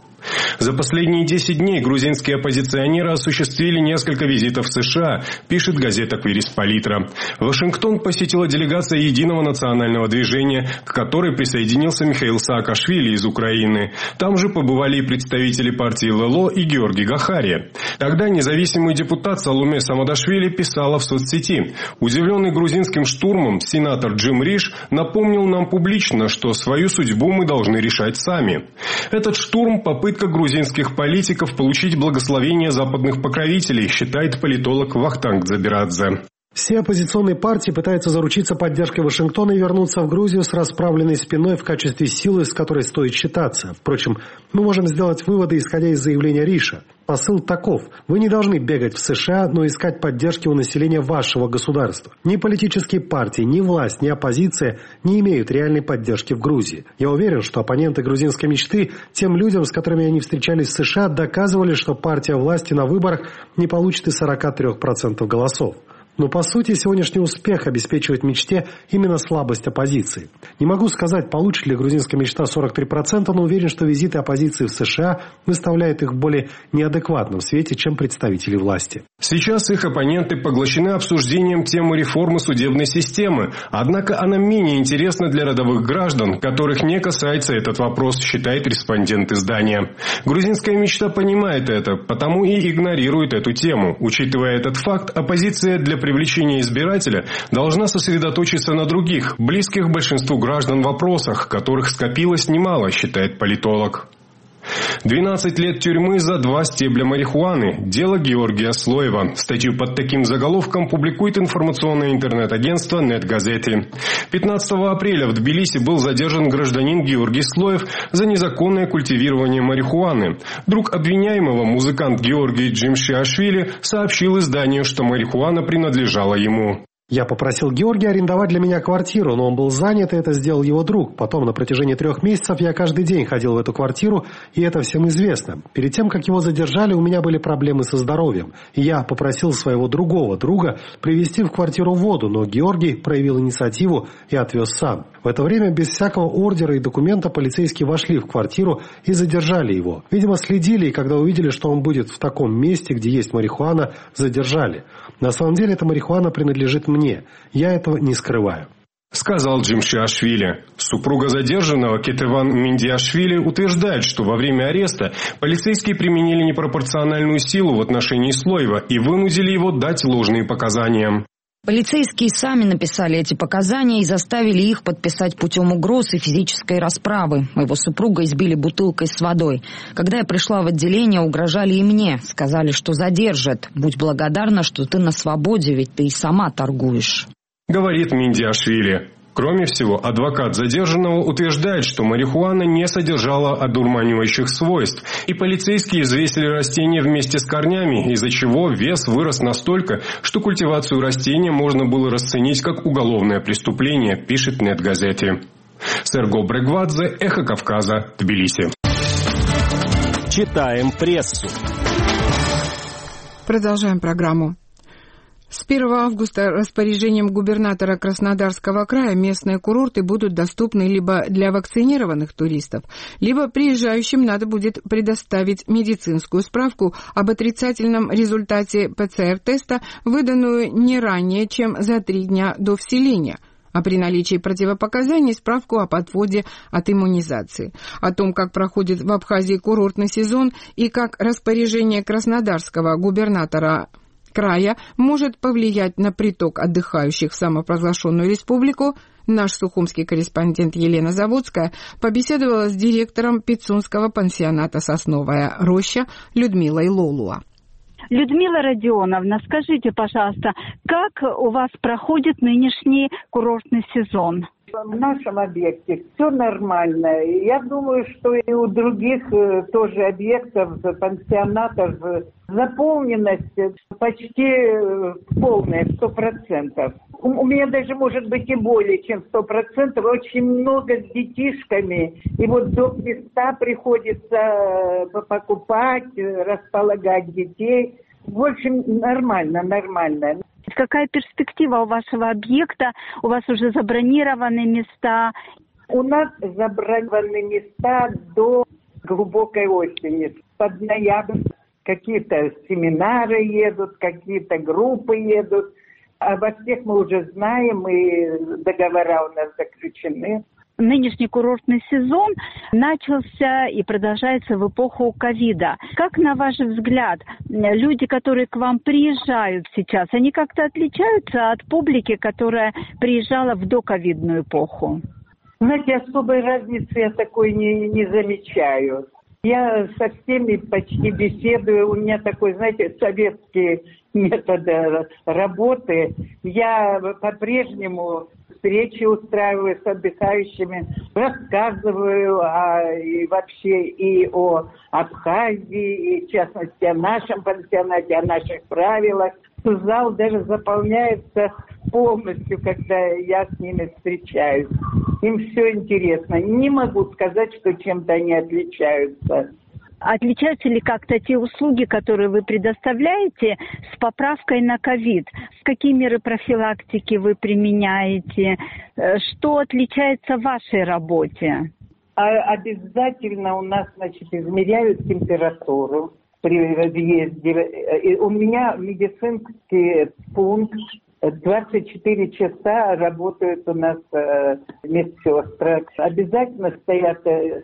За последние десять дней грузинские оппозиционеры осуществили несколько визитов в США, пишет газета «Квирис-Политра». Вашингтон посетила делегация Единого национального движения, к которой присоединился Михаил Саакашвили из Украины. Там же побывали и представители партии ЛЛО и Георгий Гахария. Тогда независимый депутат Саломе Самадашвили писала в соцсети: «Удивленный грузинским штурмом, сенатор Джим Риш напомнил нам публично, что свою судьбу мы должны решать сами». Этот штурм – попытка грузинских политиков получить благословение западных покровителей, считает политолог Вахтанг Дзабирадзе. Все оппозиционные партии пытаются заручиться поддержкой Вашингтона и вернуться в Грузию с расправленной спиной в качестве силы, с которой стоит считаться. Впрочем, мы можем сделать выводы, исходя из заявления Риша. Посыл таков: вы не должны бегать в США, но искать поддержки у населения вашего государства. Ни политические партии, ни власть, ни оппозиция не имеют реальной поддержки в Грузии. Я уверен, что оппоненты грузинской мечты тем людям, с которыми они встречались в США, доказывали, что партия власти на выборах не получит и сорок три процента голосов. Но, по сути, сегодняшний успех обеспечивает мечте именно слабость оппозиции. Не могу сказать, получит ли грузинская мечта сорок три процента, но уверен, что визиты оппозиции в США выставляют их в более неадекватном свете, чем представители власти. Сейчас их оппоненты поглощены обсуждением темы реформы судебной системы, однако она менее интересна для рядовых граждан, которых не касается этот вопрос, считает респондент издания. Грузинская мечта понимает это, потому и игнорирует эту тему. Учитывая этот факт, оппозиция для привлечения избирателя должна сосредоточиться на других, близких большинству граждан вопросах, которых скопилось немало, считает политолог. двенадцать лет тюрьмы за два стебля марихуаны. Дело Георгия Слоева. Статью под таким заголовком публикует информационное интернет-агентство «Нетгазети». пятнадцатого апреля в Тбилиси был задержан гражданин Георгий Слоев за незаконное культивирование марихуаны. Друг обвиняемого, музыкант Георгий Джимшиашвили, сообщил изданию, что марихуана принадлежала ему. Я попросил Георгия арендовать для меня квартиру, но он был занят, и это сделал его друг. Потом на протяжении трех месяцев я каждый день ходил в эту квартиру, и это всем известно. Перед тем, как его задержали, у меня были проблемы со здоровьем. И я попросил своего другого друга привезти в квартиру воду, но Георгий проявил инициативу и отвез сам. В это время без всякого ордера и документа полицейские вошли в квартиру и задержали его. Видимо, следили, и когда увидели, что он будет в таком месте, где есть марихуана, задержали. На самом деле эта марихуана принадлежит мне. Я этого не скрываю. Сказал Джимшиашвили. Супруга задержанного Кетеван Миндиашвили утверждает, что во время ареста полицейские применили непропорциональную силу в отношении Слоева и вынудили его дать ложные показания. Полицейские сами написали эти показания и заставили их подписать путем угроз и физической расправы. Моего супруга избили бутылкой с водой. Когда я пришла в отделение, угрожали и мне. Сказали, что задержат. Будь благодарна, что ты на свободе, ведь ты и сама торгуешь. говорит Миндиашвили. Кроме всего, адвокат задержанного утверждает, что марихуана не содержала одурманивающих свойств, и полицейские взвесили растение вместе с корнями, из-за чего вес вырос настолько, что культивацию растения можно было расценить как уголовное преступление, пишет Нет-газете. Серго Брегвадзе, Эхо Кавказа, Тбилиси. Читаем прессу. Продолжаем программу. С первого августа распоряжением губернатора Краснодарского края местные курорты будут доступны либо для вакцинированных туристов, либо приезжающим надо будет предоставить медицинскую справку об отрицательном результате ПЦР-теста, выданную не ранее, чем за три дня до вселения, а при наличии противопоказаний справку о подводе от иммунизации. О том, как проходит в Абхазии курортный сезон и как распоряжение краснодарского губернатора края может повлиять на приток отдыхающих в самопровозглашенную республику, наш сухумский корреспондент Елена Заводская побеседовала с директором Пицунского пансионата «Сосновая роща» Людмилой Лолуа. Людмила Родионовна, скажите, пожалуйста, как у вас проходит нынешний курортный сезон? В нашем объекте все нормально. Я думаю, что и у других тоже объектов, пансионатов заполненность почти полная, сто процентов. У меня даже может быть и более чем сто процентов. Очень много с детишками. И вот до места приходится покупать, располагать детей. В общем, нормально, нормально. Какая перспектива у вашего объекта? У вас уже забронированы места? У нас забронированы места до глубокой осени. Под ноябрь какие-то семинары едут, какие-то группы едут. Обо всех мы уже знаем, и договора у нас заключены. Нынешний курортный сезон начался и продолжается в эпоху ковида. Как, на ваш взгляд, люди, которые к вам приезжают сейчас, они как-то отличаются от публики, которая приезжала в доковидную эпоху? Знаете, особой разницы я такой не, не замечаю. Я со всеми почти беседую. У меня такой, знаете, советский метод работы. Я по-прежнему встречи устраиваю с отдыхающими, рассказываю о, и вообще и о Абхазии, и в частности о нашем пансионате, о наших правилах. Зал даже заполняется полностью, когда я с ними встречаюсь. Им все интересно. Не могу сказать, что чем-то они отличаются. Отличаются ли как-то те услуги, которые вы предоставляете с поправкой на ковид? Какие меры профилактики вы применяете? Что отличается в вашей работе? А обязательно у нас, значит, измеряют температуру при въезде. У меня медицинский пункт. двадцать четыре часа работают у нас э, медсестры. Обязательно стоят э,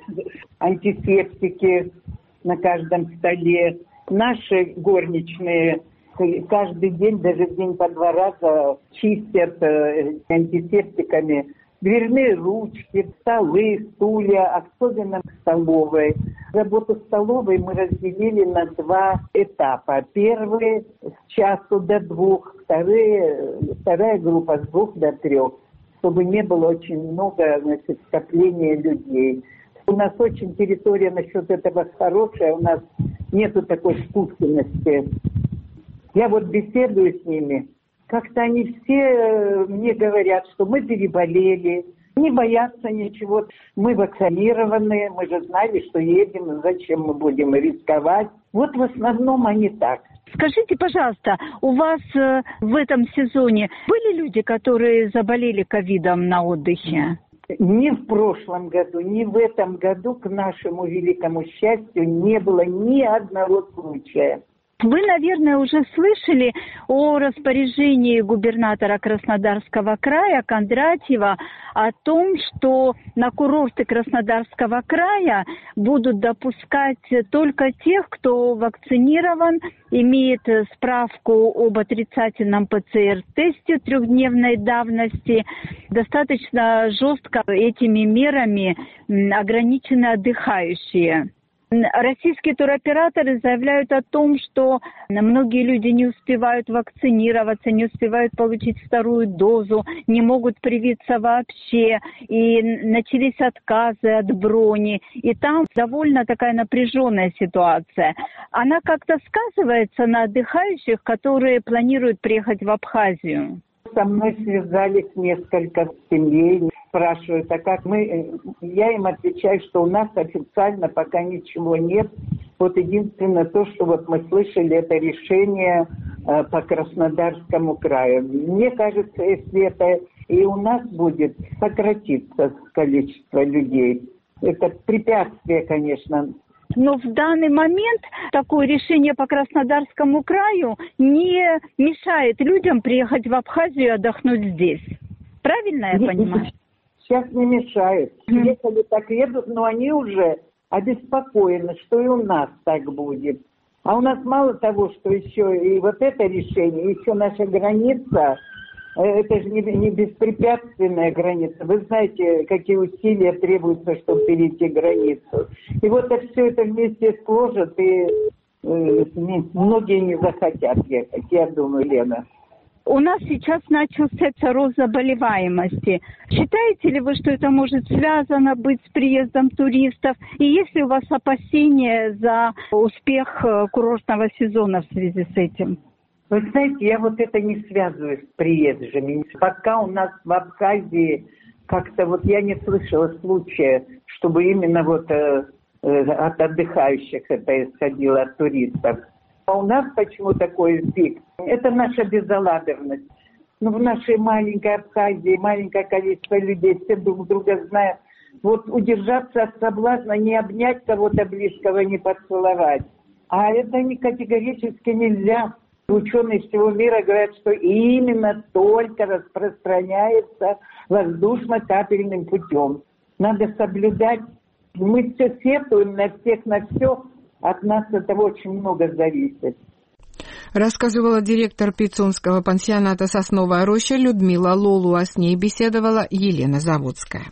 антисептики на каждом столе. Наши горничные каждый день, даже в день по два раза чистят э, антисептиками дверные ручки, столы, стулья, особенно в столовой. Работу столовой мы разделили на два этапа. Первый с часу до двух, вторые, вторая группа с двух до трех, чтобы не было очень много, значит, скопления людей. У нас очень территория насчет этого хорошая, у нас нету такой скупственности. Я вот беседую с ними. Как-то они все мне говорят, что мы переболели, не боятся ничего. Мы вакцинированы, мы же знали, что едем, зачем мы будем рисковать. Вот в основном они так. Скажите, пожалуйста, у вас э, в этом сезоне были люди, которые заболели ковидом на отдыхе? Ни в прошлом году, ни в этом году, к нашему великому счастью, не было ни одного случая. Вы, наверное, уже слышали о распоряжении губернатора Краснодарского края Кондратьева о том, что на курорты Краснодарского края будут допускать только тех, кто вакцинирован, имеет справку об отрицательном ПЦР-тесте трехдневной давности. Достаточно жестко этими мерами ограничены отдыхающие. Российские туроператоры заявляют о том, что многие люди не успевают вакцинироваться, не успевают получить вторую дозу, не могут привиться вообще, и начались отказы от брони. И там довольно такая напряженная ситуация. Она как-то сказывается на отдыхающих, которые планируют приехать в Абхазию? Со мной связались несколько семей, спрашивают, а как мы... Я им отвечаю, что у нас официально пока ничего нет. Вот единственное то, что вот мы слышали, это решение э, по Краснодарскому краю. Мне кажется, если это и у нас будет, сократится количество людей. Это препятствие, конечно. Но в данный момент такое решение по Краснодарскому краю не мешает людям приехать в Абхазию и отдохнуть здесь. Правильно я понимаю? Сейчас не мешает. Ехали так едут, но они уже обеспокоены, что и у нас так будет. А у нас мало того, что еще и вот это решение, еще наша граница, это же не, не беспрепятственная граница. Вы знаете, какие усилия требуются, чтобы перейти границу. И вот это все это вместе сложат, и э, многие не захотят ехать, я думаю, Лена. У нас сейчас начался рост заболеваемости. Считаете ли вы, что это может связано быть с приездом туристов? И есть ли у вас опасения за успех курортного сезона в связи с этим? Вы знаете, я вот это не связываю с приезжими. Пока у нас в Абхазии как-то вот я не слышала случая, чтобы именно вот э, э, от отдыхающих это исходило, от туристов. А у нас почему такой пик? Это наша безалаберность. Ну, в нашей маленькой Абхазии маленькое количество людей, все друг друга знают. Вот удержаться от соблазна, не обнять кого-то близкого, не поцеловать. А это не категорически нельзя. Ученые всего мира говорят, что именно только распространяется воздушно-капельным путем. Надо соблюдать. Мы все сетуем на всех, на все. От нас этого очень много зависит. Рассказывала директор Пицунского пансионата «Сосновая роща» Людмила Лолу, а с ней беседовала Елена Заводская.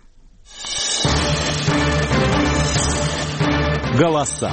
Голоса.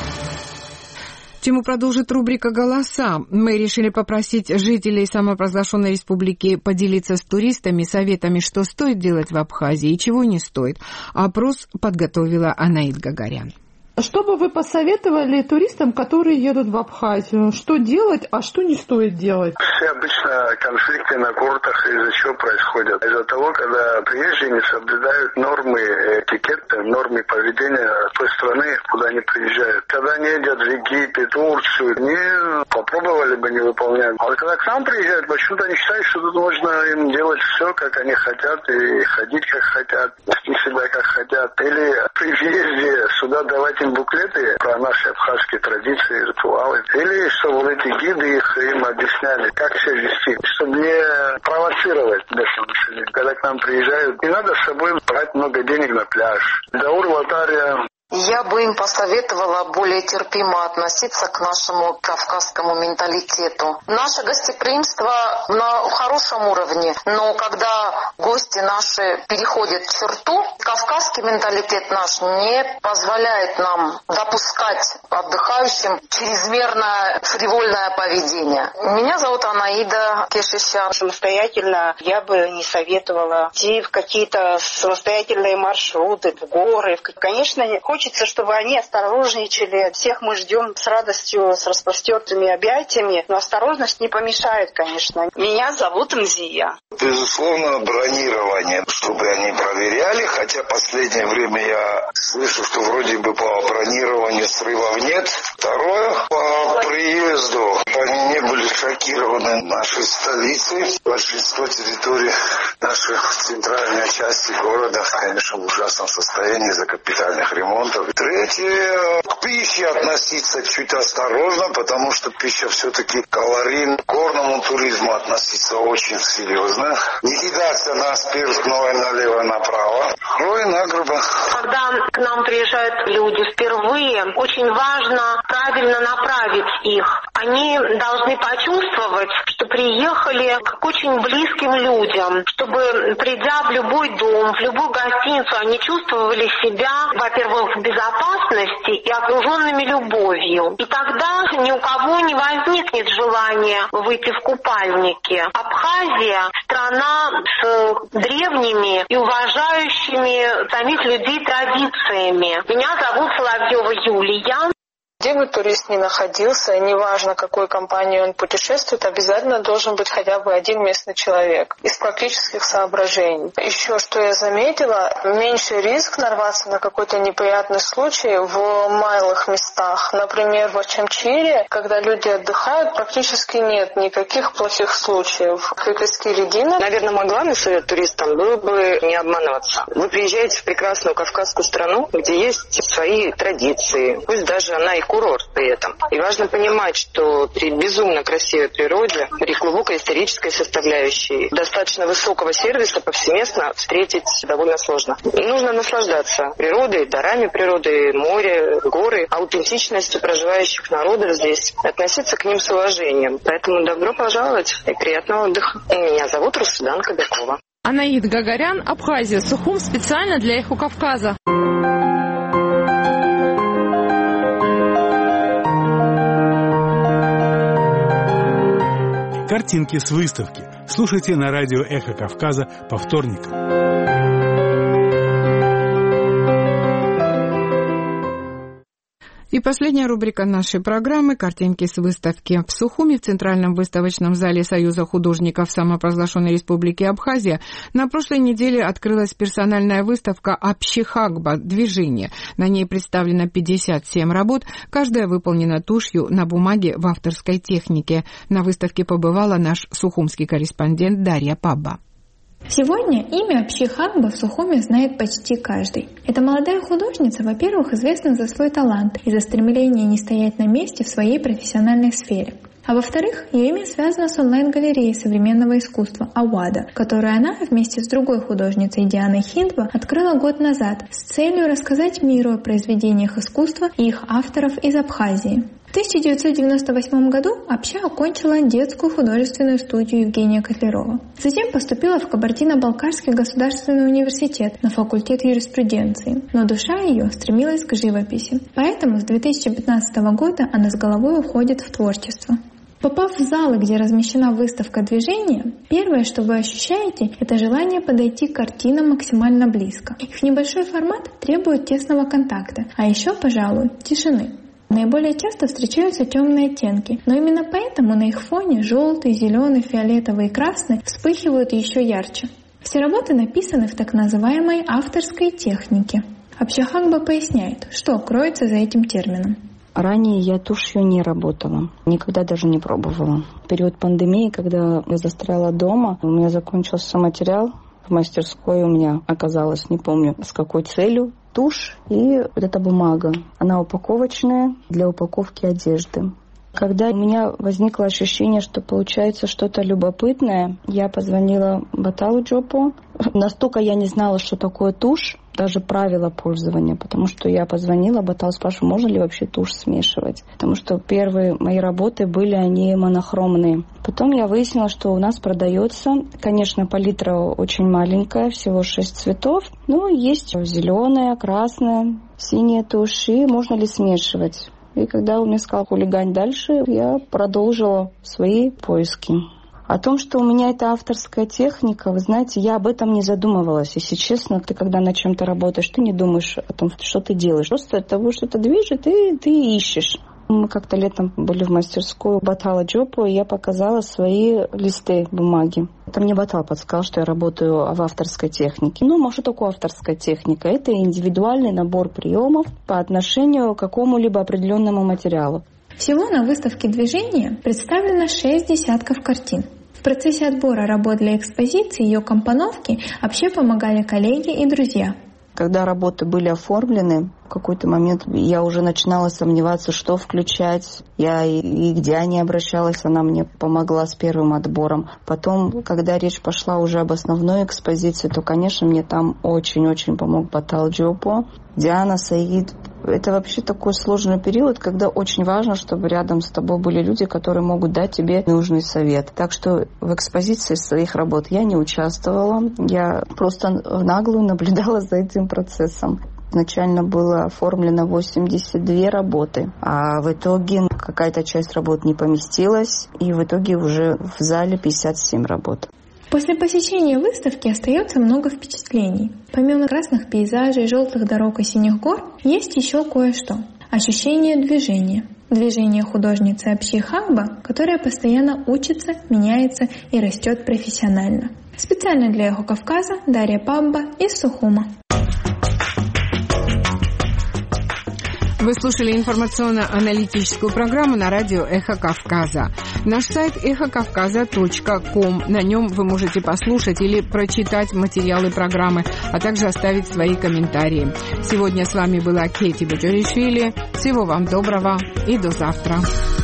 Тему продолжит рубрика «Голоса». Мы решили попросить жителей самопровозглашенной республики поделиться с туристами советами, что стоит делать в Абхазии и чего не стоит. Опрос подготовила Анаит Гагарян. Что бы вы посоветовали туристам, которые едут в Абхазию? Что делать, а что не стоит делать? Все обычно конфликты на курортах из-за чего происходят? Из-за того, когда приезжие не соблюдают нормы этикета, нормы поведения той страны, куда они приезжают. Когда они едут в Египет, Турцию, не попробовали бы не выполнять. А когда к нам приезжают, почему-то они считают, что тут можно им делать все, как они хотят, и ходить как хотят, вести себя как хотят. Или при въезде сюда давать им буклеты про наши абхазские традиции, ритуалы. Или чтобы вот эти гиды их им объясняли, как себя вести, чтобы не провоцировать местное население. Когда к нам приезжают, не надо с собой брать много денег на пляж. Даур Латария. Я бы им посоветовала более терпимо относиться к нашему кавказскому менталитету. Наше гостеприимство на хорошем уровне, но когда гости наши переходят черту, кавказский менталитет наш не позволяет нам допускать отдыхающим чрезмерное фривольное поведение. Меня зовут Анаида Кешишян. Самостоятельно я бы не советовала идти в какие-то самостоятельные маршруты, в горы. Конечно, хочется Хочется, чтобы они осторожничали. Всех мы ждем с радостью, с распростертыми объятиями. Но осторожность не помешает, конечно. Меня зовут Мзия. Безусловно, бронирование, чтобы они проверяли. Хотя в последнее время я слышу, что вроде бы по бронированию срывов нет. Второе, по приезду они не были шокированы нашей столицей. Большинство территорий нашей центральной части города, конечно, в ужасном состоянии из-за капитальных ремонтов. Третье, к пище относиться чуть осторожно, потому что пища все-таки калорийна. К горному туризму относиться очень серьезно. Не кидаться на спиртное налево-направо. Ну и на грубо. Когда к нам приезжают люди впервые, очень важно правильно направить их. Они должны почувствовать, что приехали к очень близким людям, чтобы, придя в любой дом, в любую гостиницу, они чувствовали себя, во-первых, в безопасности и окруженными любовью. И тогда ни у кого не возникнет желания выйти в купальнике. Абхазия – страна с древними и уважающими самих людей традициями. Меня зовут Соловьева Юлия. Где бы турист ни находился, неважно, какой компанией он путешествует, обязательно должен быть хотя бы один местный человек из практических соображений. Еще что я заметила, меньший риск нарваться на какой-то неприятный случай в малых местах. Например, в Очамчире, когда люди отдыхают, практически нет никаких плохих случаев. Лидина. Наверное, мой главный совет туристам был бы не обманываться. Вы приезжаете в прекрасную кавказскую страну, где есть свои традиции, пусть даже она и курорт при этом. И важно понимать, что при безумно красивой природе, при глубокой исторической составляющей, достаточно высокого сервиса повсеместно встретить довольно сложно. И нужно наслаждаться природой, дарами природы, море, горы, аутентичностью проживающих народов здесь, относиться к ним с уважением. Поэтому добро пожаловать и приятного отдыха. Меня зовут Русудан Кобякова. Анаид Гагарян, Абхазия, Сухум, специально для Эхо Кавказа. Картинки с выставки. Слушайте на радио «Эхо Кавказа» по вторникам. И последняя рубрика нашей программы «Картинки с выставки». В Сухуми, в Центральном выставочном зале Союза художников самопровозглашенной Республики Абхазия, на прошлой неделе открылась персональная выставка «Апшихагба. Движение». На ней представлено пятьдесят семь работ, каждая выполнена тушью на бумаге в авторской технике. На выставке побывала наш сухумский корреспондент Дарья Пабба. Сегодня имя Апшихагба в Сухуме знает почти каждый. Эта молодая художница, во-первых, известна за свой талант и за стремление не стоять на месте в своей профессиональной сфере. А во-вторых, ее имя связано с онлайн-галереей современного искусства «Авада», которую она вместе с другой художницей Дианой Хиндва открыла год назад с целью рассказать миру о произведениях искусства и их авторов из Абхазии. В тысяча девятьсот девяносто восьмом году Апша окончила детскую художественную студию Евгения Котлярова. Затем поступила в Кабардино-Балкарский государственный университет на факультет юриспруденции, но душа ее стремилась к живописи. Поэтому с две тысячи пятнадцатого года она с головой уходит в творчество. Попав в залы, где размещена выставка движения, первое, что вы ощущаете, это желание подойти к картинам максимально близко. Их небольшой формат требует тесного контакта, а еще, пожалуй, тишины. Наиболее часто встречаются темные оттенки, но именно поэтому на их фоне желтый, зеленый, фиолетовый и красный вспыхивают еще ярче. Все работы написаны в так называемой авторской технике. Апшихагба поясняет, что кроется за этим термином. Ранее я тушью не работала, никогда даже не пробовала. В период пандемии, когда я застряла дома, у меня закончился материал в мастерской, у меня оказалось, не помню с какой целью, тушь и вот эта бумага. Она упаковочная для упаковки одежды. Когда у меня возникло ощущение, что получается что-то любопытное, я позвонила Баталу Джопу. Настолько я не знала, что такое тушь, даже правила пользования, потому что я позвонила, Батал спрашивал, можно ли вообще тушь смешивать. Потому что первые мои работы были, они монохромные. Потом я выяснила, что у нас продается, конечно, палитра очень маленькая, всего шесть цветов, но есть зеленая, красная, синяя тушь, и можно ли смешивать. И когда он мне сказал хулигань дальше, я продолжила свои поиски. О том, что у меня это авторская техника, вы знаете, я об этом не задумывалась. Если честно, ты когда над чем-то работаешь, ты не думаешь о том, что ты делаешь. Просто от того, что это движет, и ты ищешь. Мы как-то летом были в мастерскую Батала Джопу, и я показала свои листы бумаги. Это мне Батал подсказал, что я работаю в авторской технике. Ну, а что такое авторская техника? Это индивидуальный набор приемов по отношению к какому-либо определенному материалу. Всего на выставке движения представлено шесть десятков картин. В процессе отбора работ для экспозиции и ее компоновки вообще помогали коллеги и друзья. Когда работы были оформлены, какой-то момент я уже начинала сомневаться, что включать. Я и, и к Диане обращалась, она мне помогла с первым отбором. Потом, когда речь пошла уже об основной экспозиции, то, конечно, мне там очень-очень помог Батал Джопо, Диана, Саид. Это вообще такой сложный период, когда очень важно, чтобы рядом с тобой были люди, которые могут дать тебе нужный совет. Так что в экспозиции своих работ я не участвовала. Я просто в наглую наблюдала за этим процессом. Изначально было оформлено восемьдесят две работы, а в итоге какая-то часть работ не поместилась, и в итоге уже в зале пятьдесят семь работ. После посещения выставки остается много впечатлений. Помимо красных пейзажей, желтых дорог и синих гор, есть еще кое-что. Ощущение движения. Движение художницы Абхи-Ханба, которая постоянно учится, меняется и растет профессионально. Специально для «Эхо Кавказа» Дарья Памба из Сухума. Вы слушали информационно-аналитическую программу на радио «Эхо Кавказа». Наш сайт эхо кавказа точка ком. На нем вы можете послушать или прочитать материалы программы, а также оставить свои комментарии. Сегодня с вами была Кейти Баджоришвили. Всего вам доброго и до завтра.